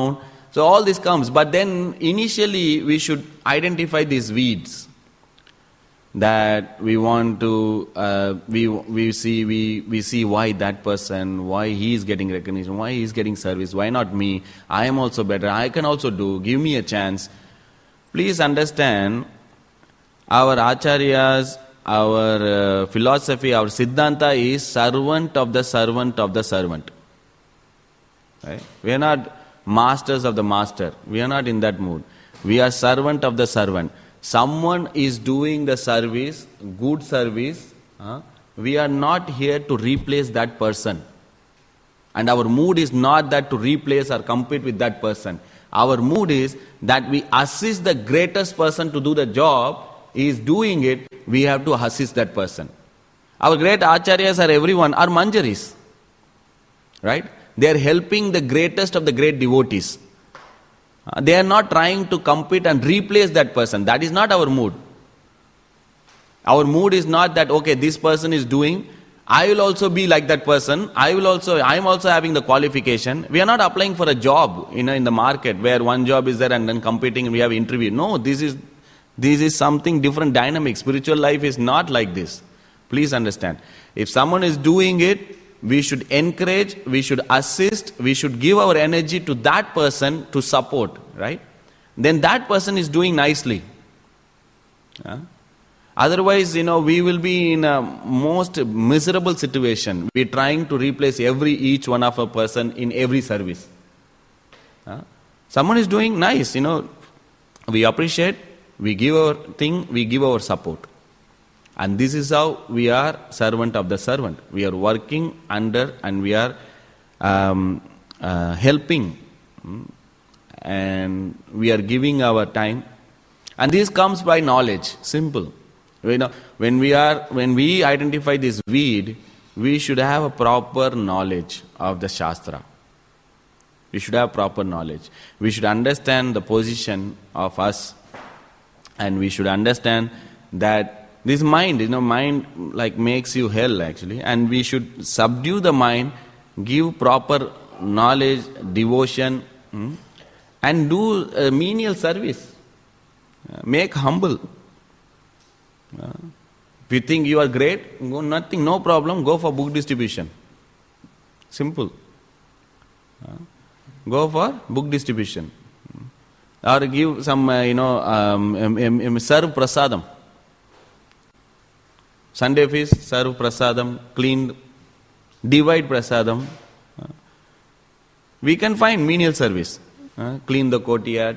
So all this comes. But then initially we should identify these weeds. That we want to, uh, we we see we we see why that person, why he is getting recognition, why he is getting service, why not me? I am also better. I can also do. Give me a chance. Please understand, our acharyas, our uh, philosophy, our siddhanta is servant of the servant of the servant. Right? We are not masters of the master. We are not in that mood. We are servant of the servant. Someone is doing the service, good service. Huh? We are not here to replace that person. And our mood is not that to replace or compete with that person. Our mood is that we assist the greatest person to do the job. He is doing it, we have to assist that person. Our great acharyas are everyone, are manjaris. Right? They are helping the greatest of the great devotees. They are not trying to compete and replace that person. That is not our mood. Our mood is not that, okay, this person is doing, I will also be like that person. I will also, I am also having the qualification. We are not applying for a job, you know, in the market where one job is there and then competing and we have interview. No, this is this is something different dynamic. Spiritual life is not like this. Please understand. If someone is doing it, we should encourage, we should assist, we should give our energy to that person to support, right? Then that person is doing nicely. Yeah? Otherwise, you know, we will be in a most miserable situation. We are trying to replace every, each one of a person in every service. Yeah? Someone is doing nice, you know, we appreciate, we give our thing, we give our support. And this is how we are servant of the servant. We are working under and we are um, uh, helping. And we are giving our time. And this comes by knowledge, simple. You know, when we are, when we identify this weed, we should have a proper knowledge of the Shastra. We should have proper knowledge. We should understand the position of us. And we should understand that this mind, you know, mind like makes you hell actually, and we should subdue the mind, give proper knowledge, devotion, hmm, and do a menial service. Make humble. Uh, if you think you are great, go nothing, no problem, go for book distribution. Simple. Uh, go for book distribution. Or give some, uh, you know, um, um, um, um, serve prasadam. Sunday feast, serve prasadam, clean, divide prasadam. Uh, we can find menial service. Uh, clean the courtyard.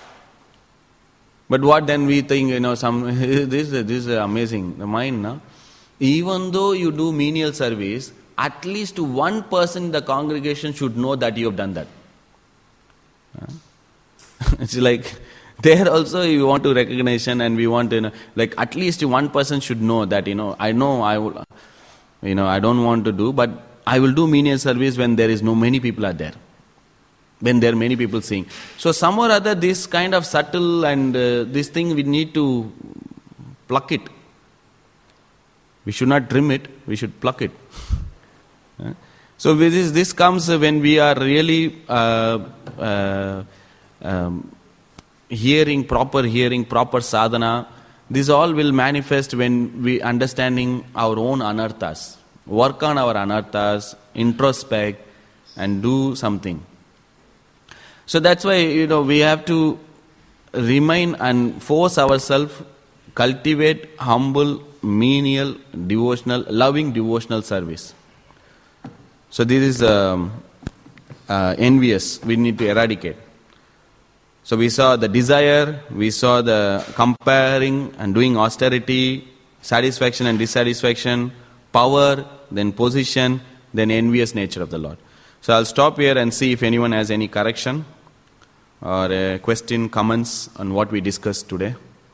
But what then we think, you know, some this, this is amazing, the mind, no? Even though you do menial service, at least one person in the congregation should know that you have done that. Uh, it's like, there also you want to recognition and we want to, you know, like at least one person should know that, you know, I know I will, you know, I don't want to do, but I will do menial service when there is no many people are there. When there are many people seeing. So some or other this kind of subtle and uh, this thing we need to pluck it. We should not trim it, we should pluck it. uh, so this, this comes when we are really uh, uh, um, hearing, proper hearing, proper sadhana. This all will manifest when we understanding our own anarthas. Work on our anarthas, introspect and do something. So that's why, you know, we have to remain and force ourselves, cultivate humble, menial, devotional, loving devotional service. So this is um, uh, envious, we need to eradicate. So we saw the desire, we saw the comparing and doing austerity, satisfaction and dissatisfaction, power, then position, then envious nature of the Lord. So I'll stop here and see if anyone has any correction or a question, comments on what we discussed today.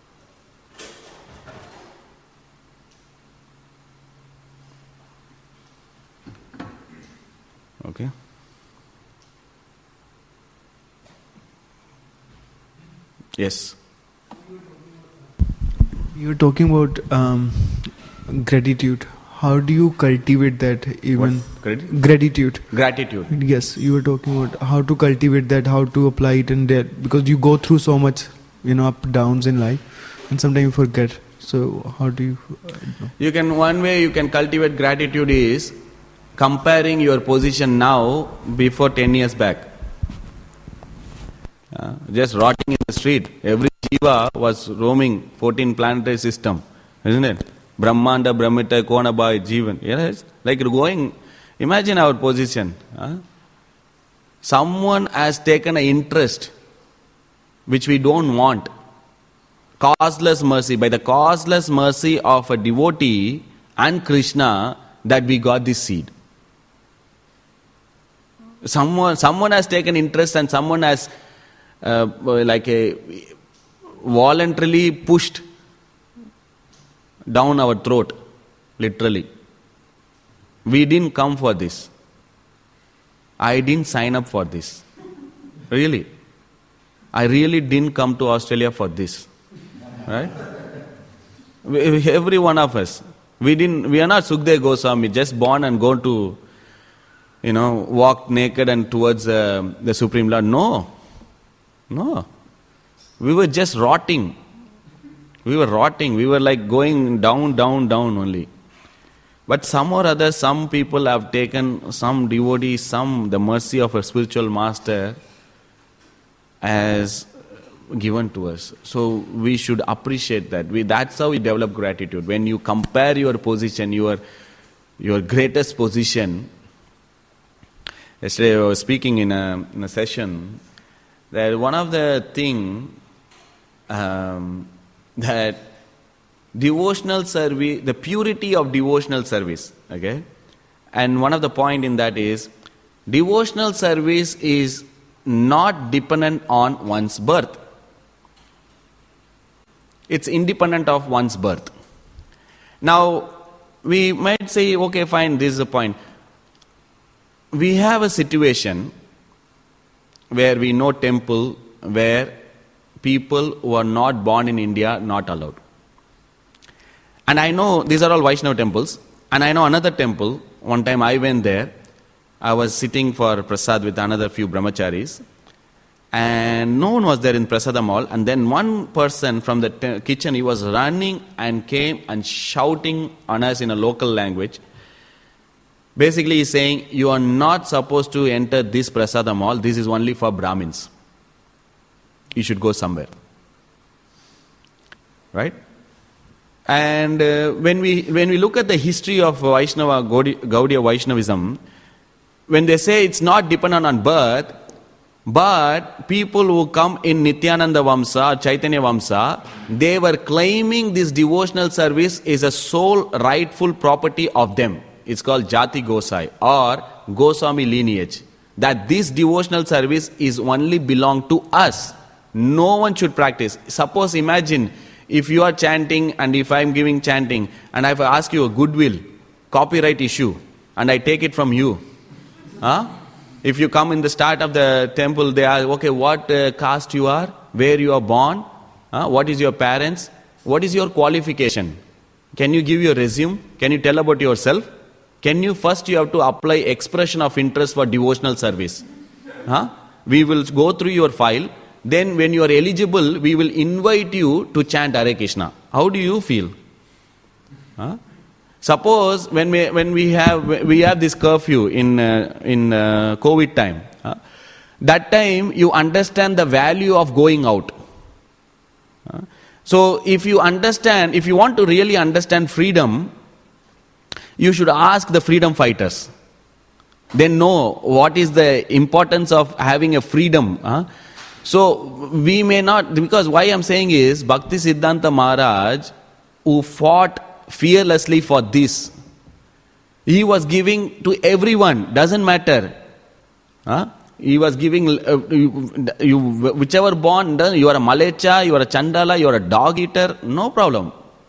Okay. Yes. You were talking about um, gratitude, how do you cultivate that even? What? Gratitude. Gratitude. Yes, you were talking about how to cultivate that, how to apply it in that, because you go through so much, you know, up downs in life, and sometimes you forget. So how do you? Uh, you can one way you can cultivate gratitude is comparing your position now before ten years back. Uh, just rotting in the street. Every jiva was roaming fourteen planetary system, isn't it? Brahmanda, Brahmita, Konabai, Jivan. Yes, like going. Imagine our position. Huh? Someone has taken an interest which we don't want. Causeless mercy. By the causeless mercy of a devotee and Krishna, that we got this seed. Someone, someone has taken interest and someone has uh, like a voluntarily pushed down our throat, literally. We didn't come for this. I didn't sign up for this. Really. I really didn't come to Australia for this. Right? We, every one of us. We didn't. We are not Sukdev Goswami, just born and go to, you know, walk naked and towards uh, the Supreme Lord. No. No. We were just rotting. We were rotting. We were like going down, down, down only. But some or other, some people have taken, some devotees, some, the mercy of a spiritual master as given to us. So we should appreciate that. We, that's how we develop gratitude. When you compare your position, your, your greatest position. Yesterday I was speaking in a, in a session that one of the things um, that devotional service, the purity of devotional service, okay? And one of the point in that is, devotional service is not dependent on one's birth. It's independent of one's birth. Now, we might say, okay, fine, this is the point. We have a situation where we know temple where people who are not born in India are not allowed. And I know these are all Vaishnava temples. And I know another temple. One time I went there. I was sitting for prasad with another few brahmacharis. And no one was there in prasadam hall. And then one person from the te- kitchen, he was running and came and shouting on us in a local language. Basically he's saying, you are not supposed to enter this prasadam hall. This is only for Brahmins. You should go somewhere. Right? And uh, when we when we look at the history of Vaishnava, Gaudiya Vaishnavism, when they say it's not dependent on birth, but people who come in Nityananda Vamsa, Chaitanya Vamsa, they were claiming this devotional service is a sole rightful property of them. It's called Jati Gosai or Goswami lineage. That this devotional service is only belong to us. No one should practice. Suppose, imagine, if you are chanting and if I am giving chanting and if I ask you a goodwill, copyright issue, and I take it from you. Huh? If you come in the start of the temple, they ask, okay, what uh, caste you are, where you are born, huh? What is your parents, what is your qualification? Can you give your resume? Can you tell about yourself? Can you first, you have to apply expression of interest for devotional service. Huh? We will go through your file. Then when you are eligible, we will invite you to chant Hare Krishna. How do you feel? Huh? Suppose when we when we have we have this curfew in uh, in uh, COVID time, huh? That time you understand the value of going out. Huh? So if you understand, if you want to really understand freedom, you should ask the freedom fighters. They know what is the importance of having a freedom. Huh? So we may not, because why I'm saying is, Bhakti Siddhanta Maharaj, who fought fearlessly for this, he was giving to everyone, doesn't matter. Huh? He was giving, uh, you, you, whichever born, you are a Malecha, you are a Chandala, you are a dog eater, no problem.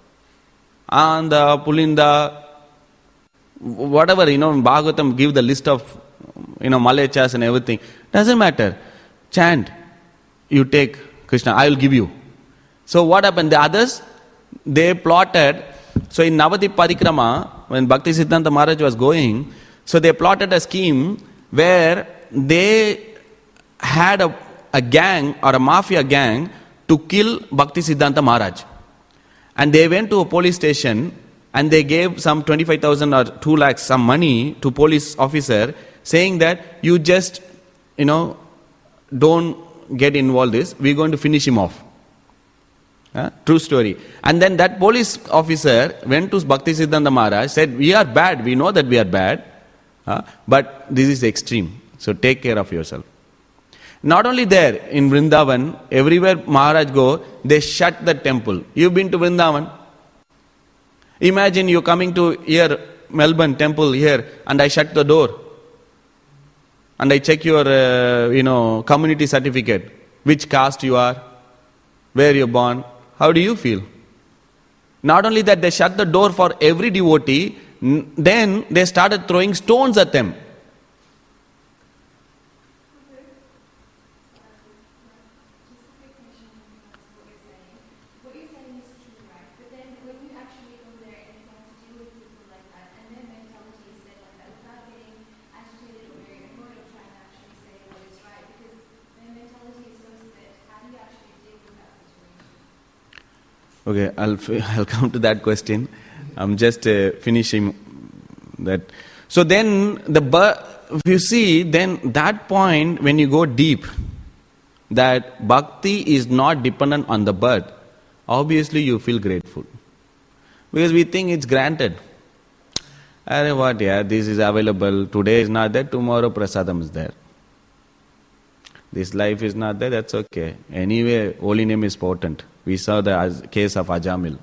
Anda, Pulinda, whatever, you know, in Bhagavatam give the list of, you know, Malechas and everything. Doesn't matter. Chant. You take Krishna, I will give you. So what happened? The others, they plotted. So in Navadip Parikrama, when Bhakti Siddhanta Maharaj was going, so they plotted a scheme where they had a, a gang or a mafia gang to kill Bhakti Siddhanta Maharaj. And they went to a police station and they gave some twenty-five thousand or two lakhs, some money to police officer, saying that you just, you know, don't get involved in this, we're going to finish him off. Uh, true story. And then that police officer went to Bhakti Siddhanta Maharaj, said, we are bad, we know that we are bad, uh, but this is extreme, so take care of yourself. Not only there, in Vrindavan, everywhere Maharaj go, they shut the temple. You've been to Vrindavan? Imagine you coming to here, Melbourne temple here, and I shut the door. And I check your, uh, you know, community certificate, which caste you are, where you're born. How do you feel? Not only that, they shut the door for every devotee, n- then they started throwing stones at them. Okay, I'll I'll come to that question. I'm just uh, finishing that. So then, the if you see, then that point when you go deep, that bhakti is not dependent on the birth, obviously you feel grateful. Because we think it's granted. Arey what, yeah, this is available, today is not there, tomorrow prasadam is there. This life is not there, that's okay. Anyway, holy name is potent. We saw the case of Ajamil.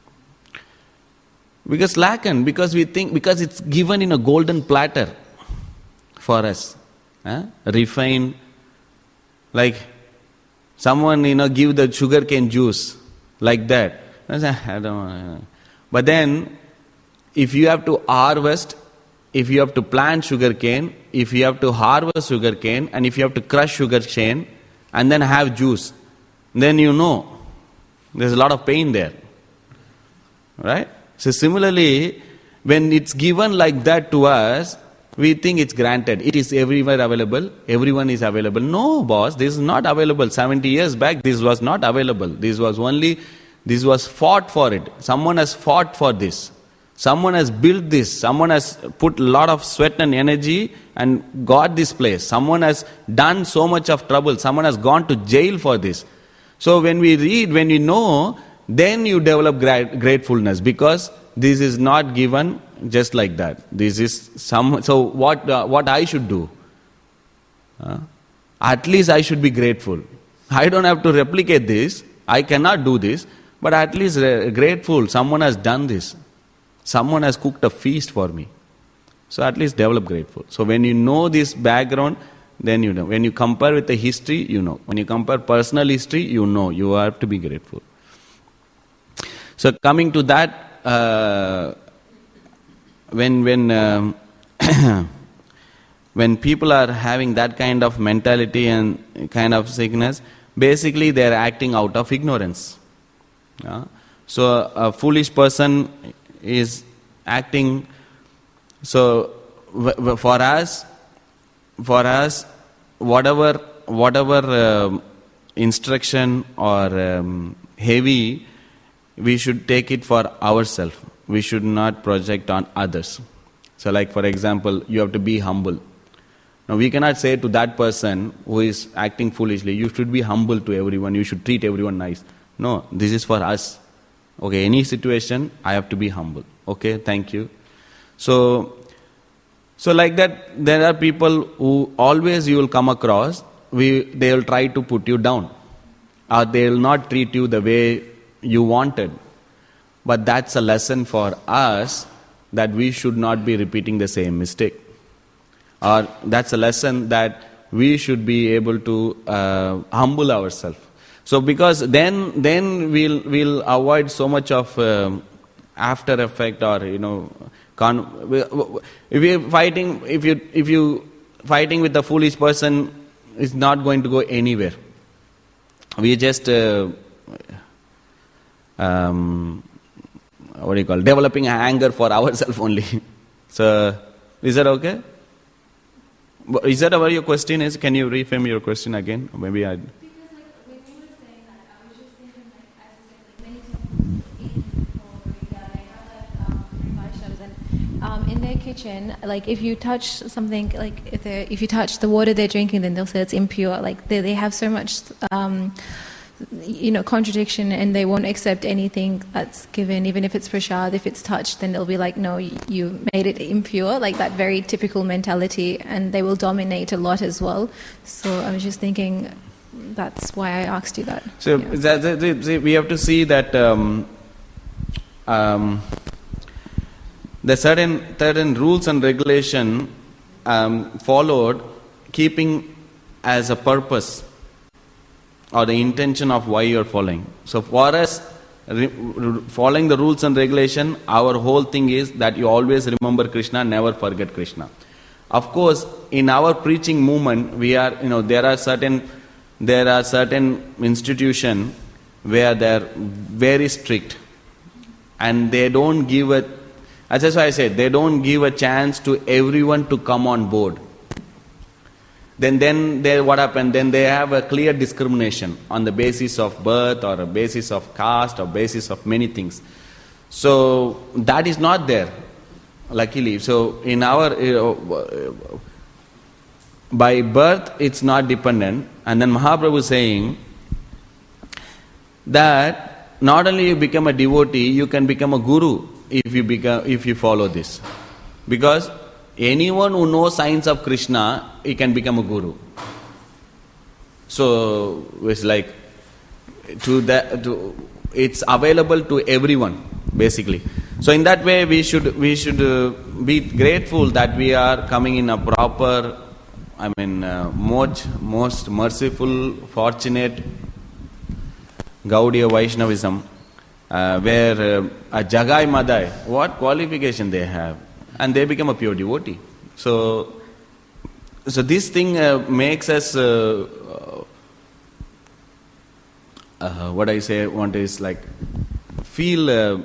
Because slackened, because we think, because it's given in a golden platter for us. Eh? Refined, like someone, you know, give the sugarcane juice, like that. I don't know. But then, if you have to harvest, if you have to plant sugarcane, if you have to harvest sugarcane, and if you have to crush sugarcane, and then have juice, then you know, there's a lot of pain there. Right? So similarly, when it's given like that to us, we think it's granted. It is everywhere available. Everyone is available. No, boss, this is not available. seventy years back, this was not available. This was only, this was fought for it. Someone has fought for this. Someone has built this. Someone has put a lot of sweat and energy and got this place. Someone has done so much of trouble. Someone has gone to jail for this. So when we read, when we know, then you develop gra- gratefulness, because this is not given just like that. This is some. So what? Uh, what I should do? Uh, at least I should be grateful. I don't have to replicate this. I cannot do this, but at least uh, grateful. Someone has done this. Someone has cooked a feast for me. So at least develop grateful. So when you know this background, then you know. When you compare with the history, you know. When you compare personal history, you know. You have to be grateful. So coming to that, uh, when when um, when people are having that kind of mentality and kind of sickness, basically they are acting out of ignorance. Yeah? So a foolish person is acting. So w- w- for us, for us, whatever whatever uh, instruction or um, heavy, we should take it for ourselves. We should not project on others. So like for example, you have to be humble. Now we cannot say to that person who is acting foolishly, you should be humble to everyone, you should treat everyone nice. No, this is for us. Okay, any situation, I have to be humble. Okay, thank you. So, so like that, there are people who always you will come across, we, they will try to put you down. Or they will not treat you the way you wanted. But that's a lesson for us, that we should not be repeating the same mistake. Or that's a lesson that we should be able to uh, humble ourselves. So because then then we'll we'll avoid so much of um, after effect, or you know, con- if you're fighting if you if you fighting with a foolish person, it's not going to go anywhere. We just uh, um, what do you call, developing anger for ourselves only. So, is that okay? Is that what your question is? Can you reframe your question again? Maybe I... Because like, when you were saying that, I was just thinking like, as you said, like many people in Korea, they have that um, Vaishnavas, and um, in their kitchen, like if you touch something, like if they if you touch the water they're drinking, then they'll say it's impure. Like they they have so much, um, you know, contradiction, and they won't accept anything that's given, even if it's prasad. If it's touched, then they'll be like, no, you made it impure. Like that very typical mentality, and they will dominate a lot as well. So I was just thinking, that's why I asked you that. So yeah. that, that, that, we have to see that um, um, the certain certain rules and regulation um, followed, keeping as a purpose or the intention of why you are following. So for us, re- re- following the rules and regulation, our whole thing is that you always remember Krishna, never forget Krishna. Of course, in our preaching movement, we are, you know, there are certain there are certain institutions where they are very strict, and they don't give a, as that's why I said, they don't give a chance to everyone to come on board. Then, then they, what happened? Then they have a clear discrimination on the basis of birth or a basis of caste or basis of many things. So that is not there, luckily. So in our, you know, by birth it's not dependent. And then Mahaprabhu is saying that not only you become a devotee, you can become a guru if you become if you follow this, because anyone who knows signs of Krishna, he can become a guru. So it's like to that, to, it's available to everyone, basically. So in that way, we should we should uh, be grateful that we are coming in a proper, I mean, uh, most most merciful, fortunate Gaudiya Vaishnavism, uh, where uh, a Jagai Madai, what qualification they have, and they become a pure devotee. So, so this thing uh, makes us, uh, uh, uh, what I say, want is like feel uh,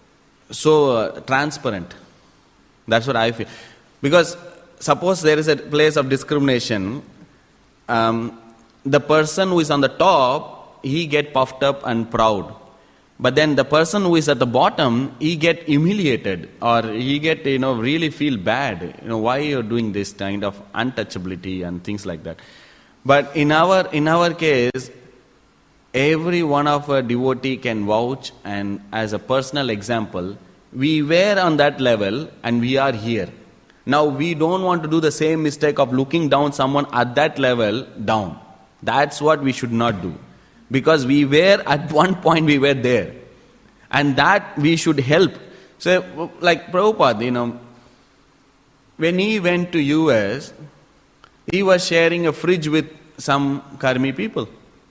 so uh, transparent. That's what I feel. Because suppose there is a place of discrimination, um, the person who is on the top, he get puffed up and proud. But then the person who is at the bottom, he get humiliated, or he get, you know, really feel bad. You know, why you're doing this kind of untouchability and things like that. But in our in our case, every one of a devotee can vouch, and as a personal example, we were on that level and we are here. Now we don't want to do the same mistake of looking down someone at that level down. That's what we should not do. Because we were, at one point we were there. And that we should help. So, like Prabhupada, you know, when he went to U S, he was sharing a fridge with some Karmi people.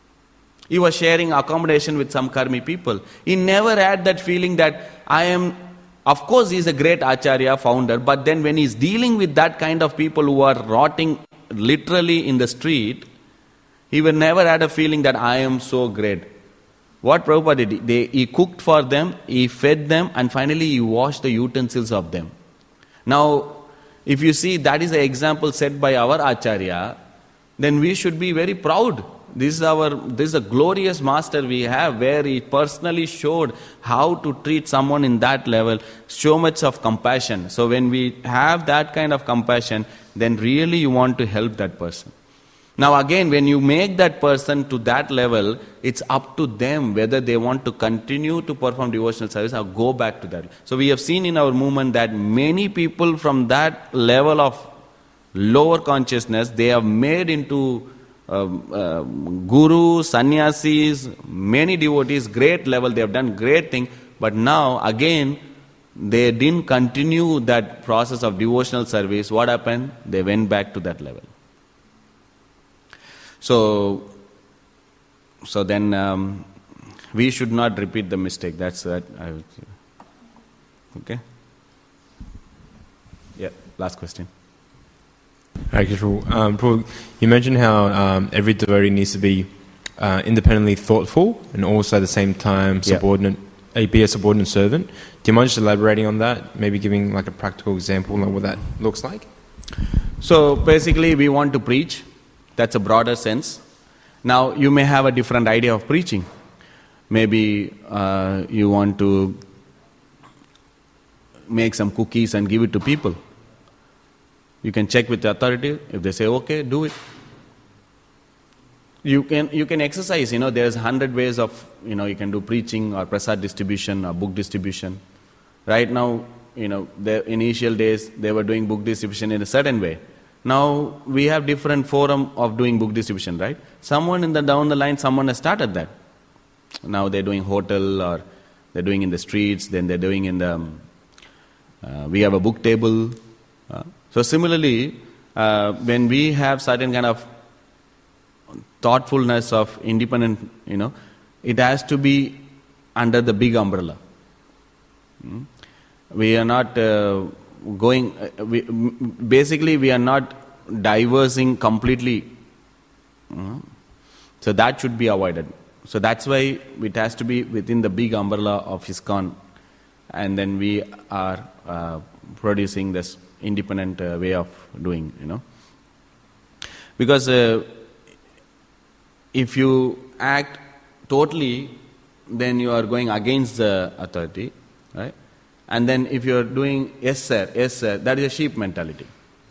He was sharing accommodation with some Karmi people. He never had that feeling that I am, of course he is a great Acharya, founder, but then when he is dealing with that kind of people who are rotting literally in the street, he will never had a feeling that I am so great. What Prabhupada did, they, he cooked for them, he fed them, and finally he washed the utensils of them. Now, if you see that is the example set by our Acharya, then we should be very proud. This is our, this is a glorious master we have, where he personally showed how to treat someone in that level, so much of compassion. So when we have that kind of compassion, then really you want to help that person. Now again, when you make that person to that level, it's up to them whether they want to continue to perform devotional service or go back to that. So we have seen in our movement that many people from that level of lower consciousness, they have made into uh, uh, gurus, sannyasis, many devotees, great level, they have done great thing. But now again, they didn't continue that process of devotional service. What happened? They went back to that level. So, so then um, we should not repeat the mistake. That's that. I would say. Okay. Yeah. Last question. Hare Krishna. Um, Prabhu, you mentioned how um, every devotee needs to be uh, independently thoughtful and also at the same time subordinate yeah. a be a subordinate servant. Do you mind just elaborating on that? Maybe giving like a practical example of what that looks like? So basically we want to preach. That's a broader sense. Now you may have a different idea of preaching. Maybe uh, you want to make some cookies and give it to people. You can check with the authority. If they say okay, do it. You can you can exercise. You know, there's hundred ways of, you know, you can do preaching or prasad distribution or book distribution. Right now, you know, the initial days they were doing book distribution in a certain way. Now we have different forum of doing book distribution, right? Someone in the down the line, someone has started that. Now they're doing hotel, or they're doing in the streets. Then they're doing in the. Um, uh, we have a book table. Uh, so similarly, uh, when we have certain kind of thoughtfulness of independent, you know, it has to be under the big umbrella. Hmm? We are not uh, going. Uh, we, basically, we are not diversing completely. Hmm? So that should be avoided. So that's why it has to be within the big umbrella of ISKCON, and then we are uh, producing this independent uh, way of doing, you know. Because uh, if you act totally, then you are going against the authority, right? And then if you are doing yes sir, yes sir, that is a sheep mentality.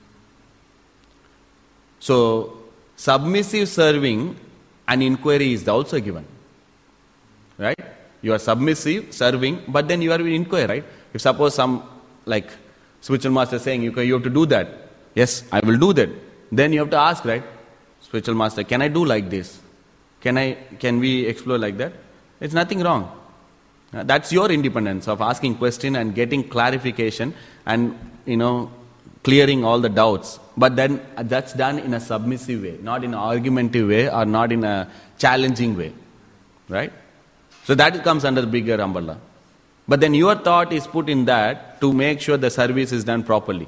So submissive serving, an inquiry is also given, right? You are submissive, serving, but then you are in inquiry, right? If suppose some, like spiritual master saying, you, you have to do that. Yes, I will do that. Then you have to ask, right? Spiritual master, can I do like this? Can I? Can we explore like that? It's nothing wrong. Uh, that's your independence of asking question and getting clarification and, you know, clearing all the doubts. But then uh, that's done in a submissive way, not in an argumentative way or not in a challenging way, right? So that comes under the bigger umbrella. But then your thought is put in that to make sure the service is done properly.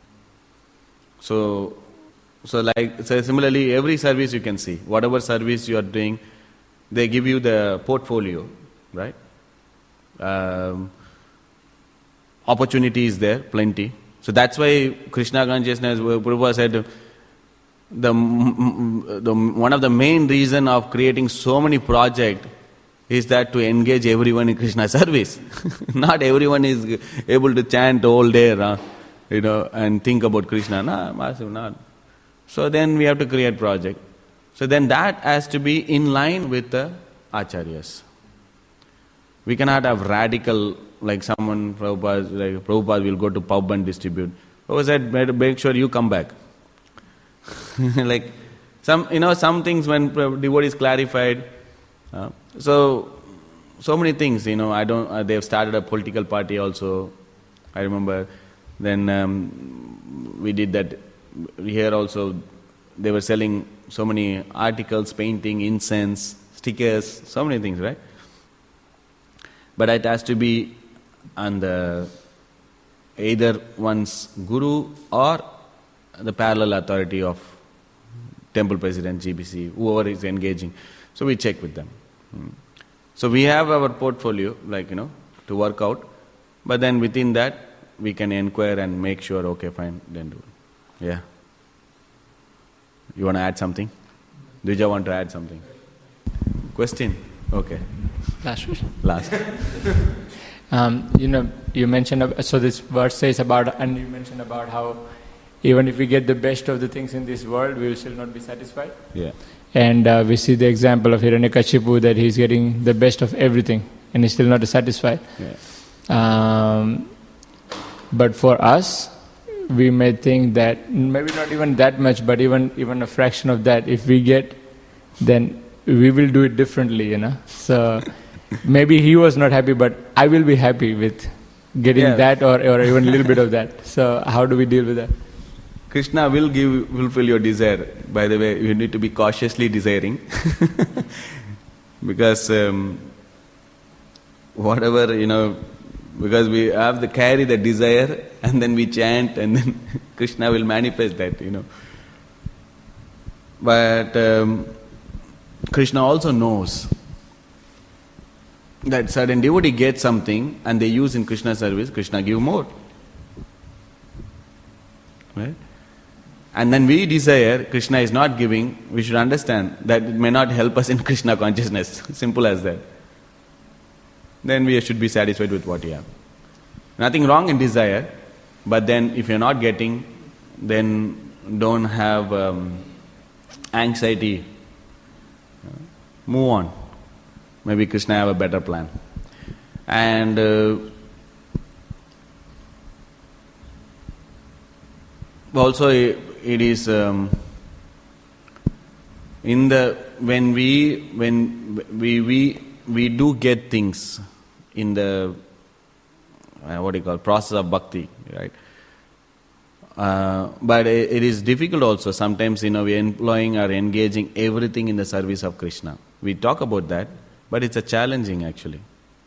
So, so like so similarly, every service you can see, whatever service you are doing, they give you the portfolio, right? Um, opportunity is there, plenty. So that's why Krishna consciousness, Prabhupada said, the, the one of the main reason of creating so many projects is that to engage everyone in Krishna service. Not everyone is able to chant all day, uh, you know, and think about Krishna. No, massive, not. So then we have to create project. So then that has to be in line with the acharyas. We cannot have radical, like someone, Prabhupada, like Prabhupada will go to pub and distribute. Prabhupada said, make sure you come back. Like, some, you know, some things when devotees clarified. Uh, so, so many things, you know, I don't, uh, they've started a political party also. I remember. Then um, we did that. Here also, they were selling so many articles, painting, incense, stickers, so many things, right? But it has to be on the either one's guru or the parallel authority of temple president, G B C, whoever is engaging. So we check with them. So we have our portfolio, like, you know, to work out. But then within that, we can inquire and make sure, okay, fine, then do it. Yeah. You want to add something? Dvija want to add something? Question? Okay. Last question. Last. um, you know, you mentioned, uh, so this verse says about, and you mentioned about how even if we get the best of the things in this world, we will still not be satisfied. Yeah. And uh, we see the example of Hiranyakashipu, that he's getting the best of everything and he's still not satisfied. Yeah. Um, but for us, we may think that maybe not even that much, but even even a fraction of that, if we get, then we will do it differently, you know. So maybe he was not happy, but I will be happy with getting yeah. that or, or even a little bit of that. So how do we deal with that? Krishna will give, fulfill your desire. By the way, you need to be cautiously desiring. Because um, whatever, you know, because we have to carry the desire and then we chant and then Krishna will manifest that, you know. But um, Krishna also knows. that certain devotee gets something and they use in Krishna service, Krishna give more. Right? And then we desire, Krishna is not giving, we should understand that it may not help us in Krishna consciousness. Simple as that. Then we should be satisfied with what we have. Nothing wrong in desire, but then if you're not getting, then don't have um, anxiety. Move on. Maybe Krishna have a better plan. And uh, also it, it is um, in the when we when we we we do get things in the uh, what do you call process of bhakti, right? Uh, but it, it is difficult also. Sometimes, you know, we are employing or engaging everything in the service of Krishna. We talk about that, but it's a challenging actually.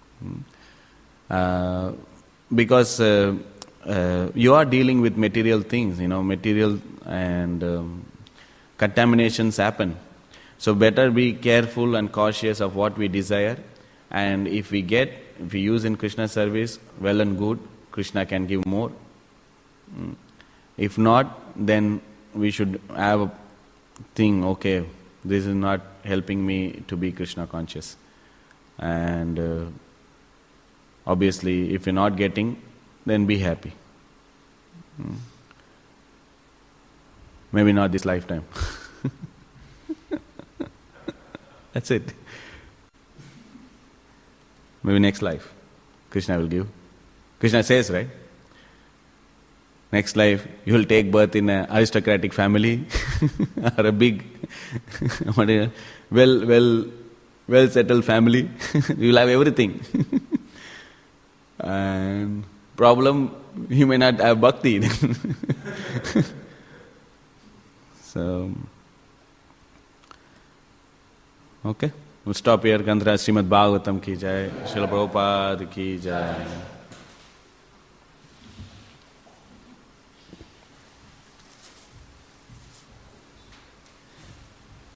Uh, because uh, uh, you are dealing with material things, you know, material and um, contaminations happen. So better be careful and cautious of what we desire. And if we get, if we use in Krishna service, well and good, Krishna can give more. Mm. If not, then we should have a thing, okay, this is not helping me to be Krishna conscious. And uh, obviously, if you're not getting, then be happy. Hmm. Maybe not this lifetime. That's it. Maybe next life, Krishna will give. Krishna says, right? Next life, you will take birth in an aristocratic family or a big, well, well, well settled family. You will have everything. And problem, you may not have bhakti. So, okay, we'll stop here. Gandhara Srimad Bhagavatam ki jai, Srila Prabhupada ki jai.